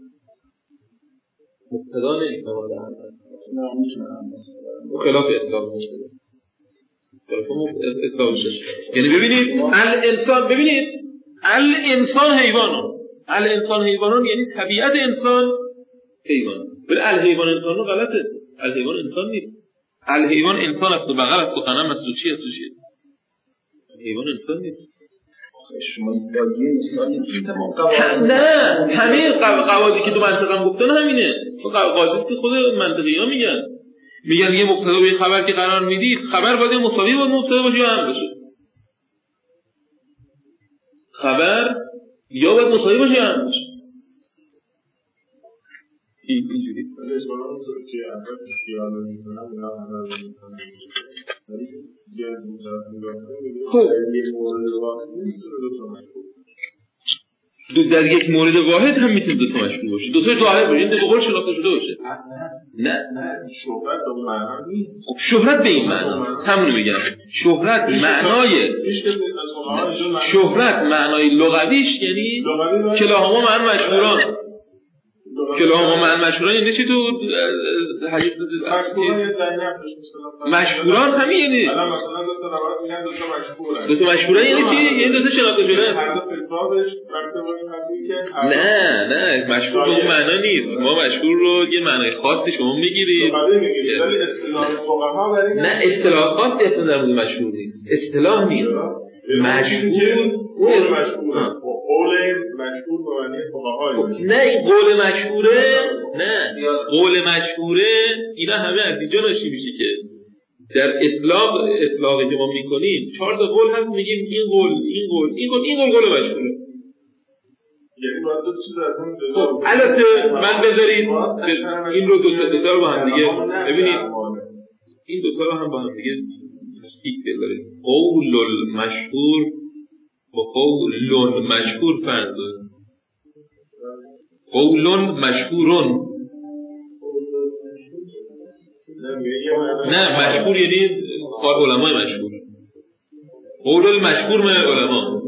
مبتدا نمیتواند خلاف اطلاق مبتدا، خلاف اطلاق شش. یعنی ببینید الانسان حیوانون یعنی طبیعت انسان حیوان. ولی الحیوان انسان رو غلطه. الحیوان انسان نیست. الحیوان انسان است و بغل است و قنم است و چی است و چی. حیوان انسان نیست. شما با یه مثالی تمام قواعد نه، همین قواعدی که تو منطقم گفتن همینه. قواعدی که خود منطقی‌ها میگن یه مبتدا به خبر که قرار میدید، خبر باید مساوی با مبتدا باشه یا هم باشه. خبر یا باید مساوی باشه یا هم باشه. اینجوری خب در یک مورد واحد هم میتونه دو تا مشهور باشه، دو تا ظاهر باشه، این به قول شناخته شده باشه. نه شهرت به معنی نیست. خب شهرت به این معنی است. همون میگم شهرت معنای لغویش یعنی کلاهما معنی مشهوران. کلاهما معنی مشهوران یعنی چی تو حدیث مشهوران همین یعنی دو تا مشهوران یعنی چی؟ یعنی دو تا شناخته شده. نه مشهور به اون معنا نیست. ما مشهور رو یه معنای خاصی شما میگیرید. نه اصطلاح خاصی اصلا در مورد مشهور نیست. اصطلاح نیست. مشهور قول مشهور به معنی فقهای نه این قول مشهوره، نه قول مشهوره اینا همه از اینجا ناشی میشه که در اطلاقی که ما میکنیم 4 تا قول هست، میگیم این قول قول مشهوره. یعنی باید دو چیز از هم جدا. خب البته من بذارید این رو دو تا رو با هم دیگه ببینید، این دو تا رو هم با هم دیگه تشکیک بذارید. قول المشهور و قول مشهور فرض. قول مشهورون، نه مشهور یعنی علمای مشهور. قول المشهور من علما.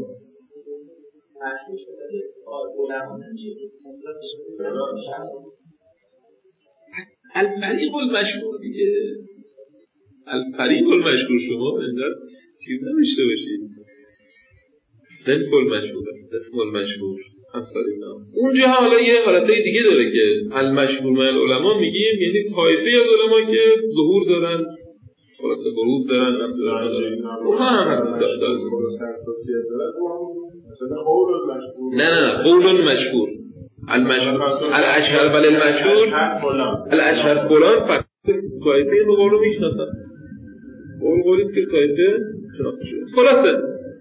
الفریق المشهور دیگه، الفریق المشهور شما اینجا چیز نمیشته باشید. صنف المشهور، اسم المشهور اونجا حالا یه حالتای دیگه داره که المشهور من العلماء میگیم یعنی طایفه از علما که ظهور دارن، خلاصه بروز دارن، نه قول المشهور الاشهر بل المشهور الاشهر فلان فقط طایفه این قول رو میشناسن، قولی که طایفه شناخته شده. خلاصه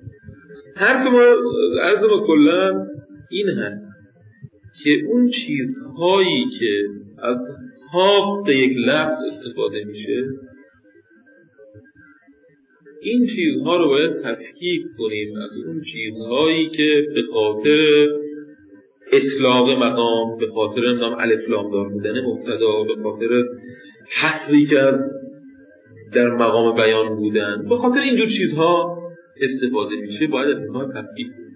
عرض ما کلا این هست که اون چیزهایی که از حافظ یک لفظ استفاده میشه این چیزها رو باید تفکیک کنیم از اون چیزهایی که به خاطر اطلاق مقام، به خاطر الف لام دار بودن مبتدا، به خاطر حصری که از در مقام بیان بودن، به خاطر اینجور چیزها استفاده میشه، باید از اینها تفکیک کنیم.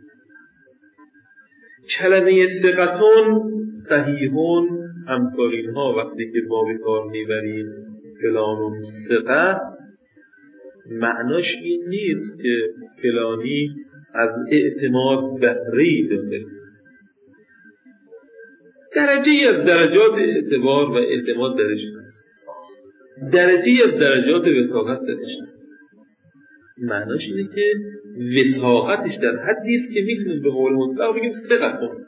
کلمه ثقتون، صحیحون، امثال اینها وقتی که ما به کار میبریم فلان ثقه، معناش این نیست که فلانی از اعتماد بهره‌ای داره. درجه‌ای از درجات اعتبار و اعتماد درش هست، درجه‌ای از درجات وثاقت درش هست. معناش اینه که وثاقتش در حدی است که میتونیم به قول مطلق بگیم ثقتون،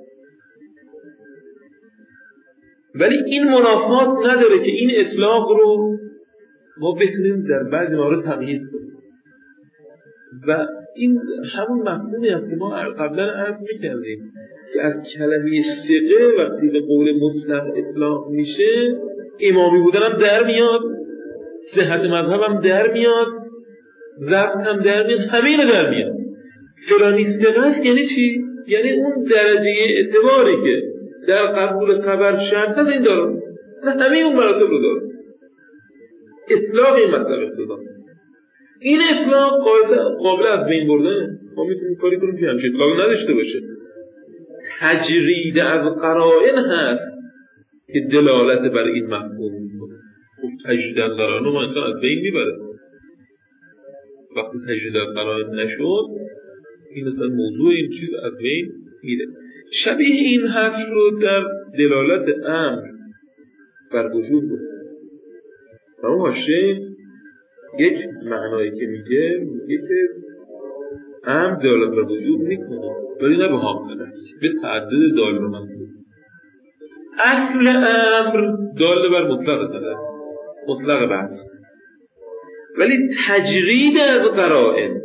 ولی این منافات نداره که این اطلاق رو ما بتونیم در بعضی موارد تقیید کنیم و این همون مفهومی است که ما قبلا عرض می‌کردیم که از کلمه ثقه وقتی به قول مطلق اطلاق میشه امامی بودن هم در میاد، صحت مذهب هم در میاد، ضبط هم در میاد، همه اینا در میاد. فلانی ثقه است یعنی چی؟ یعنی اون درجه اعتباری که در قبول خبر شرط از این داره، نه همه اون مراتب رو داره. اطلاق این مطلب اقتضا، این اطلاق قابل از بین بردن، ما میتونیم کاری کنیم که همچه اطلاق نداشته باشه. تجرید از قرائن هست که دلالت بر این مفهوم میکنه. خب تجرید از قرائن رو ما انسان از بین میبره. وقتی تجرید از قرائن نشد این اصلا موضوع این چیز از بین میره. شبیه این حرف رو در دلالت امر بر وجود گفت. اما حاشیه یک معنایی که میگه که امر دلالت بر وجود میکنه ولی نه به حاقیقت، به تعدد دال به منظور. اصل امر دال بر مطلق طلب، مطلق بحث، ولی تجرید از قرائن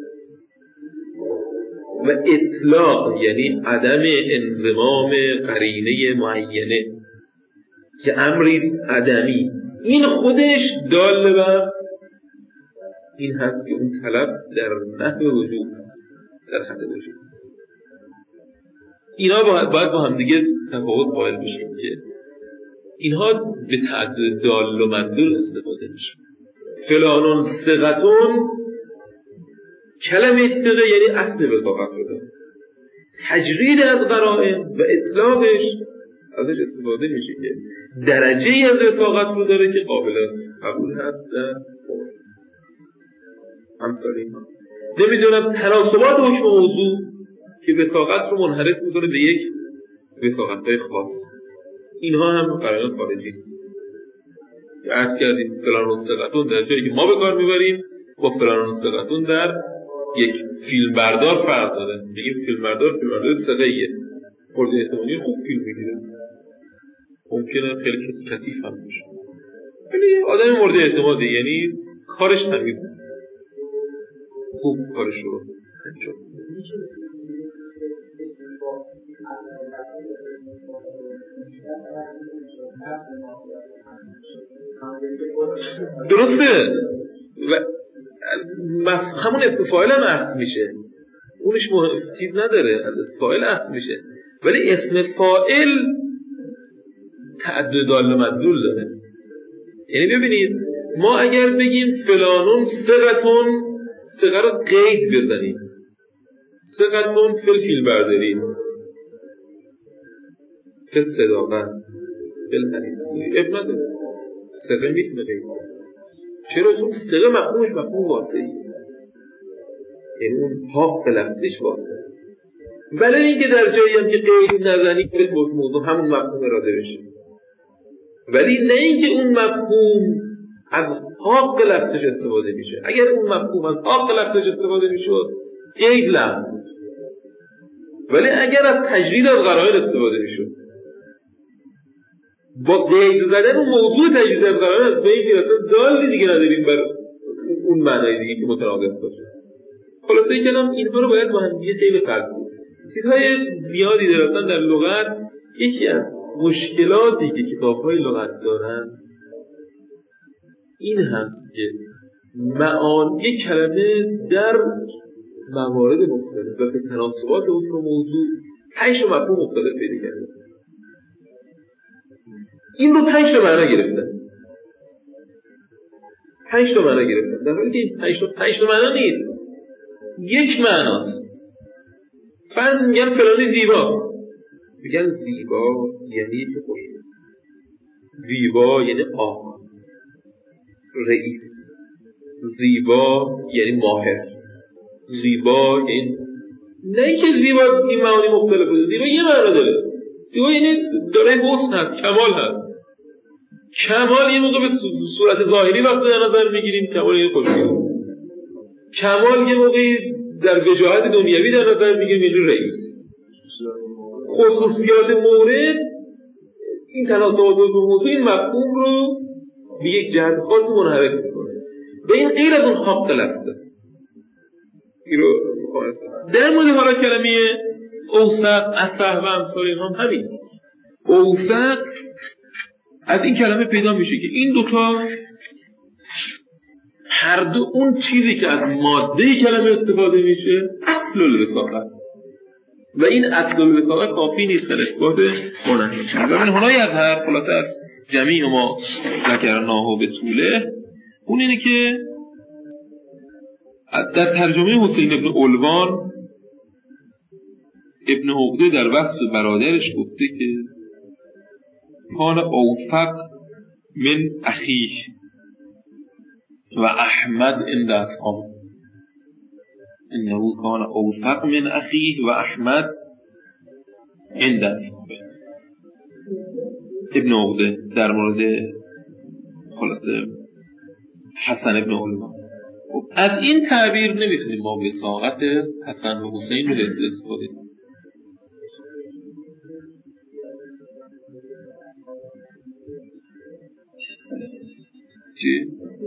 و اطلاق یعنی عدم انضمام قرینه معینه که امری عدمی، این خودش دال بر این هست که اون طلب در نحو وجود هست، در حد وجود هست. اینا باید با هم دیگه تفاوت قائل بشیم که اینها به تعدد دال و مدلول استفاده میشه. فلانون ثقتون، کلمه ثقه یعنی اصل وثاقت رو داره، تجرید از قرائن و اطلاقش ازش استفاده میشه که درجه ای از وثاقت رو داره که قابل قبول هست در امثال اینها. نمیدونم تناسبات حکم موضوع که وثاقت رو منحرف میکنه به یک وثاقت‌های خاص، اینها هم قرائن خارجی عرض کردیم. فلان ثقتون در جایی که ما به کار میبریم با فلان ثقتون در یک فیلمبردار فرق داره. میگیم فیلمبردار ثقه‌ایه، مورد اعتمادی خوب فیلم میگیره، ممکنه خیلی کثیف هم باشه، ولی آدم مورد اعتماده، یعنی کارش تمیزه، خوب کارش رو انجام. درسته و همون اسم فاعل هم اخذ میشه، اونش چیز نداره، از اسم فاعل اخذ میشه، ولی اسم فاعل تعدد دال مدلول داره. یعنی ببینید ما اگر بگیم فلانون ثقتون، ثقه رو قید بزنیم، ثقتون فی الفیلمبرداری، فی الصداقت، فی الحدیث، ابن نداره، ثقه میتونه قید. چرا؟ چون ثقه مفهومش مفهوم واسعی، یعنی اون حق لفظش واسعه، ولی اینکه در جایی هم که قید نزنی که موضوع همون مفهوم اراده بشه، ولی نه اینکه اون مفهوم از حق لفظش استفاده میشه. اگر اون مفهوم از حق لفظش استفاده میشد قید لفظ، ولی اگر از تجرید از قرائن استفاده میشد با قید زدن اون موضوع تجرید از قرائن از بین میره، اصلا دالی دیگه نداریم بر اون معنای دیگه که متناقض باشه. خلاصه این کلام اینها رو باید با هم دیگه خیلی فرق کنیم. چیزهای زیادی در اصلا در لغت، یکی از مشکلاتی که کتاب‌های لغت دارن این هست که معانی کلمه در موارد مختلف و به تناسبات اون موضوع 5 مفهوم مختلف پیدا کرده. این رو 5 معنا گرفتن، 5 معنا گرفتن، در حالی که این 5 معنا نیست، یک معناست. فرض میگن فلانی زیبا، میگن زیبا یعنی که خوش، زیبا یعنی آقا، رئیس، زیبا یعنی ماهر، زیبا یعنی نه اینکه زیبا این معانی مختلفه، زیبا یه معنا داره، زیبا یعنی داره حسن هست، کمال هست. کمال یه موقع به صورت ظاهری وقتی در نظر میگیریم کمال یعنی خوشبختی، کمال یه موقعی در وجاهت دنیوی در نظر میگیریم یعنی رئیس. خصوصیات مورد این تناسبات موضوع این مفهوم رو به یک جهت خاص منحرف میکنه و این غیر از اون حق لفظه. این رو در مورد حالا کلمه اوثق، اصح و امثال اینها هم همین. اوثق از این کلمه پیدا میشه که این دوتا هر دو اون چیزی که از ماده کلمه استفاده میشه اصل الوثاقه و این اصل الوثاقه کافی نیست در اثبات منحنی. و من هنا یظهر خلاصه از جمیع ما ذکرناه به طوله اون اینه که در ترجمه حسین ابن علوان ابن عقده در وصف برادرش گفته که کان اوثق من اخیه و احمد عند اصحابه، انه کان اوثق من اخیه و احمد عند اصحابه. ابن عقده در مورد خلاصه حسن ابن علوان. از این تعبیر نمیتونیم ما وثاقت حسن و حسین رو استفاده کنیم. چی؟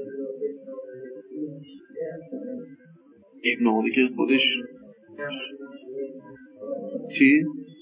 ابن عقده که خودش چی؟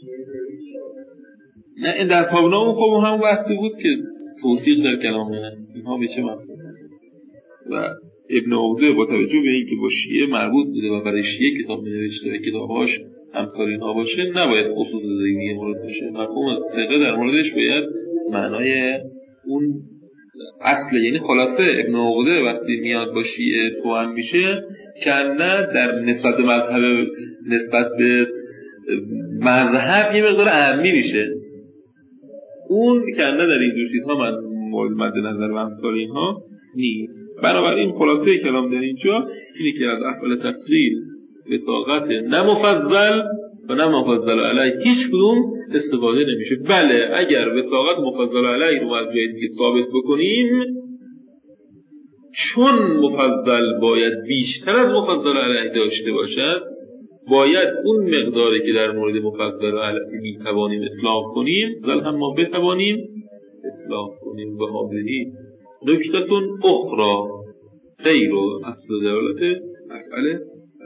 نه این دست ها بنا خب هم بحثی بود که توصیق در کلام اینها به چه مفهوم و ابن عقده با توجه به این که با شیعه مربوط بوده و برای شیعه کتاب می‌نوشته و کتابهاش امثال اینها باشه نباید خصوص ذهنی مورد باشه. مفهوم ثقه در موردش باید معنای اون اصل، یعنی خلاصه ابن عقده وقتی میاد با شیعه توأم میشه کنه در نسبت مذهب، نسبت به مذهب یه مقدار اهمی میشه. اون کنه در این جور چیزها من مورد مد نظر و امثال اینها نیست. بنابراین خلاصه کلام در اینجا اینه که از افعال تفضیل وثاقت نه مفضل و نه مفضل علیه هیچ کدوم استفاده نمیشه. بله اگر وثاقت مفضل علیه رو از جای دیگه ثابت بکنیم چون مفضل باید بیشتر از مفضل علیه داشته باشد، باید اون مقداری که در مورد مفضل علیه میتوانیم اطلاق کنیم ظل هم ما بتوانیم اطلاق کنیم. و هذه نکتتون اخرى غیر اصل دلالت افعل.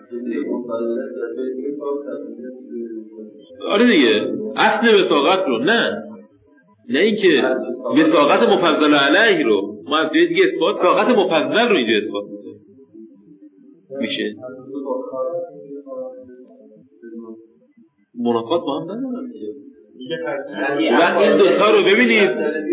آره دیگه، اصل وساقت رو نه اینکه وساقت مفضل علیه رو ما از دیگه اثبات وساقت مفضل رو اینجا اثبات میکنیم میشه. منافات با هم ندارن دیگه. و این دوتا رو ببینید،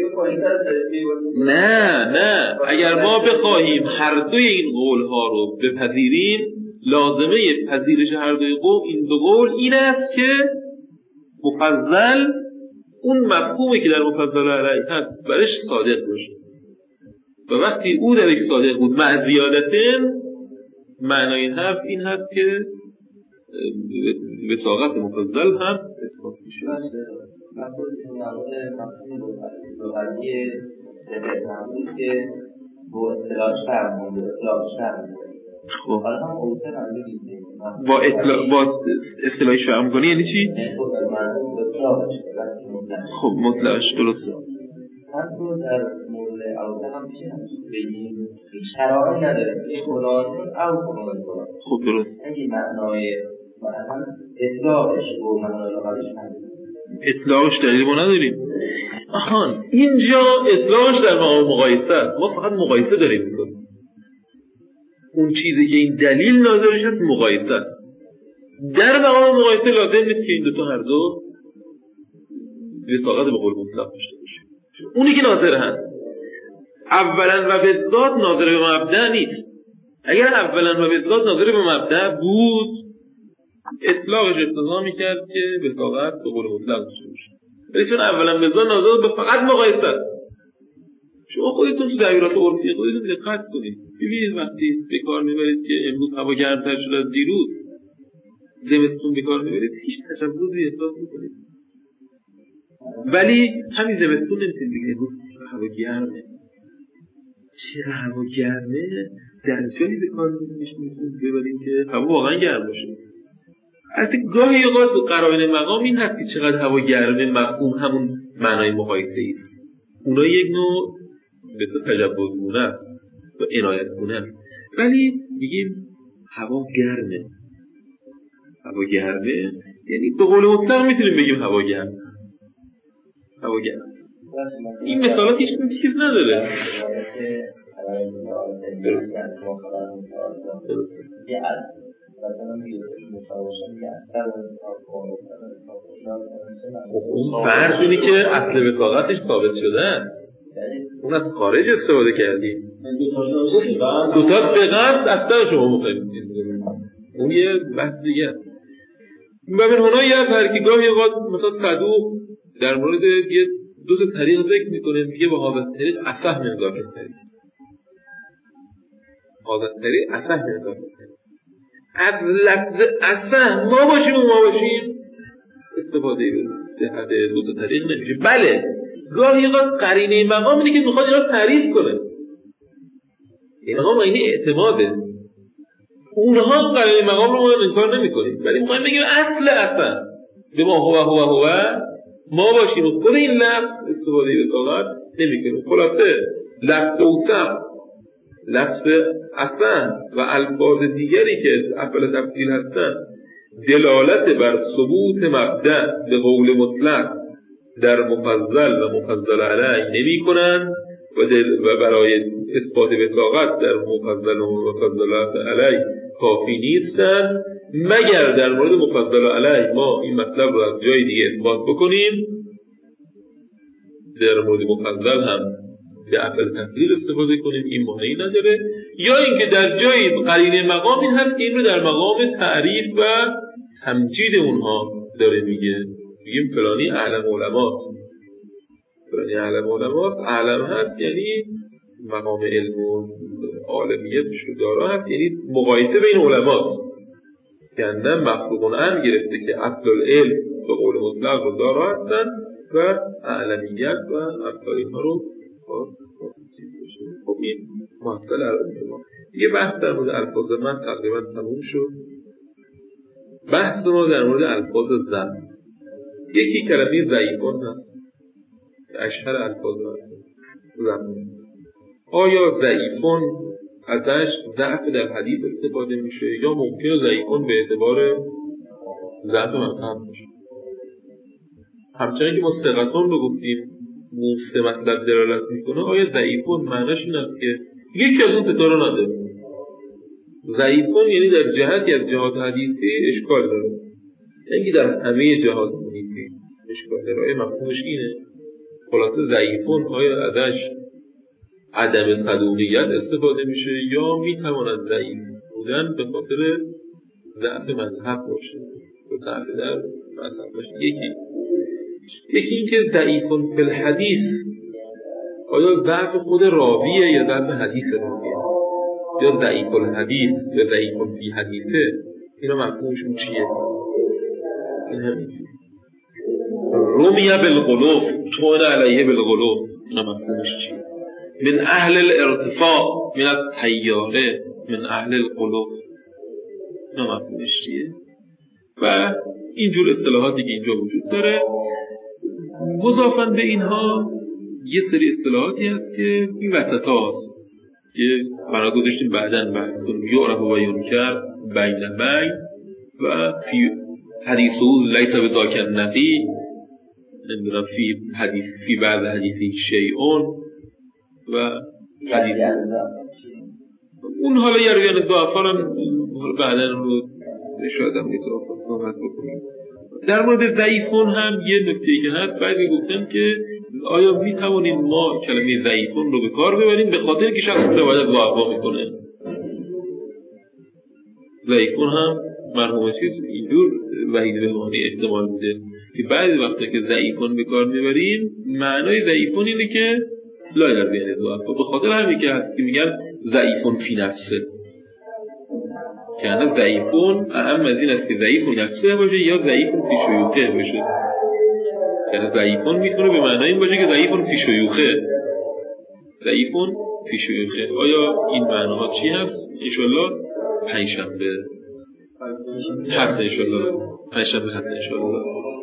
نه اگر ما بخواهیم هر دوی این قول ها رو بپذیریم، لازمه پذیرش هر دوی این دو قول این است که مفضل اون مفهومی که در مفضل علیه هست برش صادق باشه. و وقتی او در یک صادق بود مع زیادتن، معنای این حرف این هست که وساقت مفضل هم اثبات میشه. قضیه سبب معمول که با اصطلاح شرم مونده، اطلاق شرم مونده. خب حالا هم اوتر هم بگیده با اصطلاح شرم کنی یعنی چی؟ خب مطلقش درسته. هم تو در مورد اوتر هم میشه بگیم شرائع نداره، خلاتون او خلاتون. خب درست. اگه معنای اطلاقش و معنای لغتش نداره، اطلاقش دلیل ما نداریم. اینجا اطلاقش در مقام مقایسه است، ما فقط مقایسه داریم میکنیم. اون چیزی که این دلیل ناظرش هست مقایسه است. در مقام مقایسه لازم نیست که این دوتا هر دو وساقت به قول مطلق داشته باشه. اونی که ناظر هست اولا و به ذات ناظر به مبدأ نیست. اگر اولا و به ذات ناظر به مبدأ بود، اطلاقش اقتضا میکرد که وساقت به قول مطلق داشته باشه. ولی چون اولا به ذات ناظر به فقط مقایسه است، شما خودتون تو دایره عرفی خودتون دقت کنید. ببینید وقتی به کار میبرید که امروز هوا گرمتر شده از دیروز، زمستون به کار میبرید، هیچ تجاوزی احساس میکنید. ولی همین زمستون نمیتونید بگید امروز چقدر هوا گرمه، چقدر هوا گرمه، در جایی به کار میتونید ببرید که هوا واقعا گرم باشه. البته گاهی اوقات قرائن مقام این هست که چقدر هوا گرمه مفهوم همون معنای مقایسه است. اونا یک نوع به صورت تجاوزگونه است و عنایتگونه است. ولی میگیم هوا گرمه یعنی به قول مطلق میتونیم بگیم هوا گرمه. این مثالات هیچ چیز نداره. فرض اینه که اصل وساقتش ثابت شده است، اون از خارج استفاده کردیم. دو تا به قصد اصلا شما مخواهید اون یه بحث دیگه است. و من هنایی هم هرگاهی اوقات مثلا صدوق در مورد یه دو تا طریق ذکر میکنه، میگه با هذا طریق اصح من ذاک طریق. هذا طریق اصح من ذاک طریق. از لفظ اصح ما باشیم استفاده به حد دو تا طریق نمیشه. بله گاهی اوقات قرینه مقام اینه که میخواد اینا تعریف کنه. این مقام اینه اعتماده. اونها قرینه مقام رو ما انکار نمی‌کنیم، ولی می‌خوایم بگیم اصل به ما هو ما باشیم و خود این لفظ استفاده به وساقت نمی‌کنیم. خلاصه لفظ اوصف، لفظ اصل و الفاظ دیگری که اول تفصیل هستن دلالت بر ثبوت مبدأ به قول مطلق در مفضل و مفضل علیه نمی کنند و برای اثبات وساقت در مفضل و مفضل علیه کافی نیستند، مگر در مورد مفضل علیه ما این مطلب رو از جای دیگه اثبات بکنیم، در مورد مفضل هم به اول تفضیل استفاده کنیم، این معنی نداره. یا اینکه در جای قرینه مقام این هست که این رو در مقام تعریف و تمجید اونها داره میگه، میگیم فلانی اعلم علماست، اعلم هست یعنی مقام علم و عالمیتش رو داره هست، یعنی مقایسه بین علماست. یعنی مفروغون عنه گرفته که اصل العلم به قول مطلق رو داره هستن و اعلمیت و امثال اینها رو خب این محصل عربی ما. یه بحث در مورد الفاظ من تقریبا تموم شد. بحث ما در مورد الفاظ ضعف. یکی کلمه ضعیفون هست، اشهر الفاظ ضعف. آیا ضعیفون ازش ضعف در حدیث استفاده میشه یا ممکنه ضعیفون به اعتبار ضعف مذهب باشه؟ همچنین که ما ثقتون رو گفتیم موسه مطلب دلالت میکنه، آیا ضعیفون معناش این است که یکی از اون ستا رو نداره؟ ضعیفون یعنی در جهتی از جهات حدیثی اشکال داره، یعنی در همه جهات حدیثی اشکال داره. آیا مفهومش اینه؟ خلاصه ضعیفون آیا ازش عدم صدوقیت استفاده میشه یا میتواند ضعیف بودن به خاطر ضعف مذهب باشه، به ضعف در مذهب باشه؟ یکی این که ضعیفون فی الحدیث آیا ضعف خود راویه یا ضعف حدیث راویه، یا ضعیف الحدیث یا ضعیفون فی حدیثه؟ اینا مفهومشون چیه؟ این همین رمیه بالغلوف، طعن علیه بالغلوف، اینا مفهومش چیه؟ من اهل الارتفاع من الطیاره من اهل القلوب، اینا مفهومش چیه؟ و اینجور اصطلاحاتی که اینجا وجود داره. مضافاً به اینها یه سری اصطلاحاتی هست که این وسط هاست که برای گذاشتیم بعداً بحث کنیم. یعرف و ینکر بین بین و فی حدیثه لیس بذاک النقی، نمیدونم فی بعض حدیثی شیئون و حدیث اون حالا یرویان ضعفان هم بعداً رو شاید هم اضافه صحبت بکنیم. در مورد ضعیفون هم یه نکته‌ای که هست، بعضی گفتن که آیا میتوانیم ما کلمه ضعیفون رو به کار ببریم به خاطر که شخص روایت ضعفا میکنه. ضعیفون هم مرحوم چیز اینجور وحید بهمانی احتمال بوده که بعضی وقتا که ضعیفون به کار میبریم معنای ضعیفون اینه که لا یرویان ضعفا، به خاطر همین که هست که میگن ضعیفون فی نفسه، یعنی ضعیفون اهم از این است که ضعیفون نفسه باشه یا ضعیفون فی شیوخه باشه. یعنی ضعیفون میتونه به معنای این باشه که ضعیفون فی شیوخه، ضعیفون فی شیوخه. آیا این معناها چی هست؟ انشالله پنجشنبه هست، انشالله پنجشنبه هست انشالله.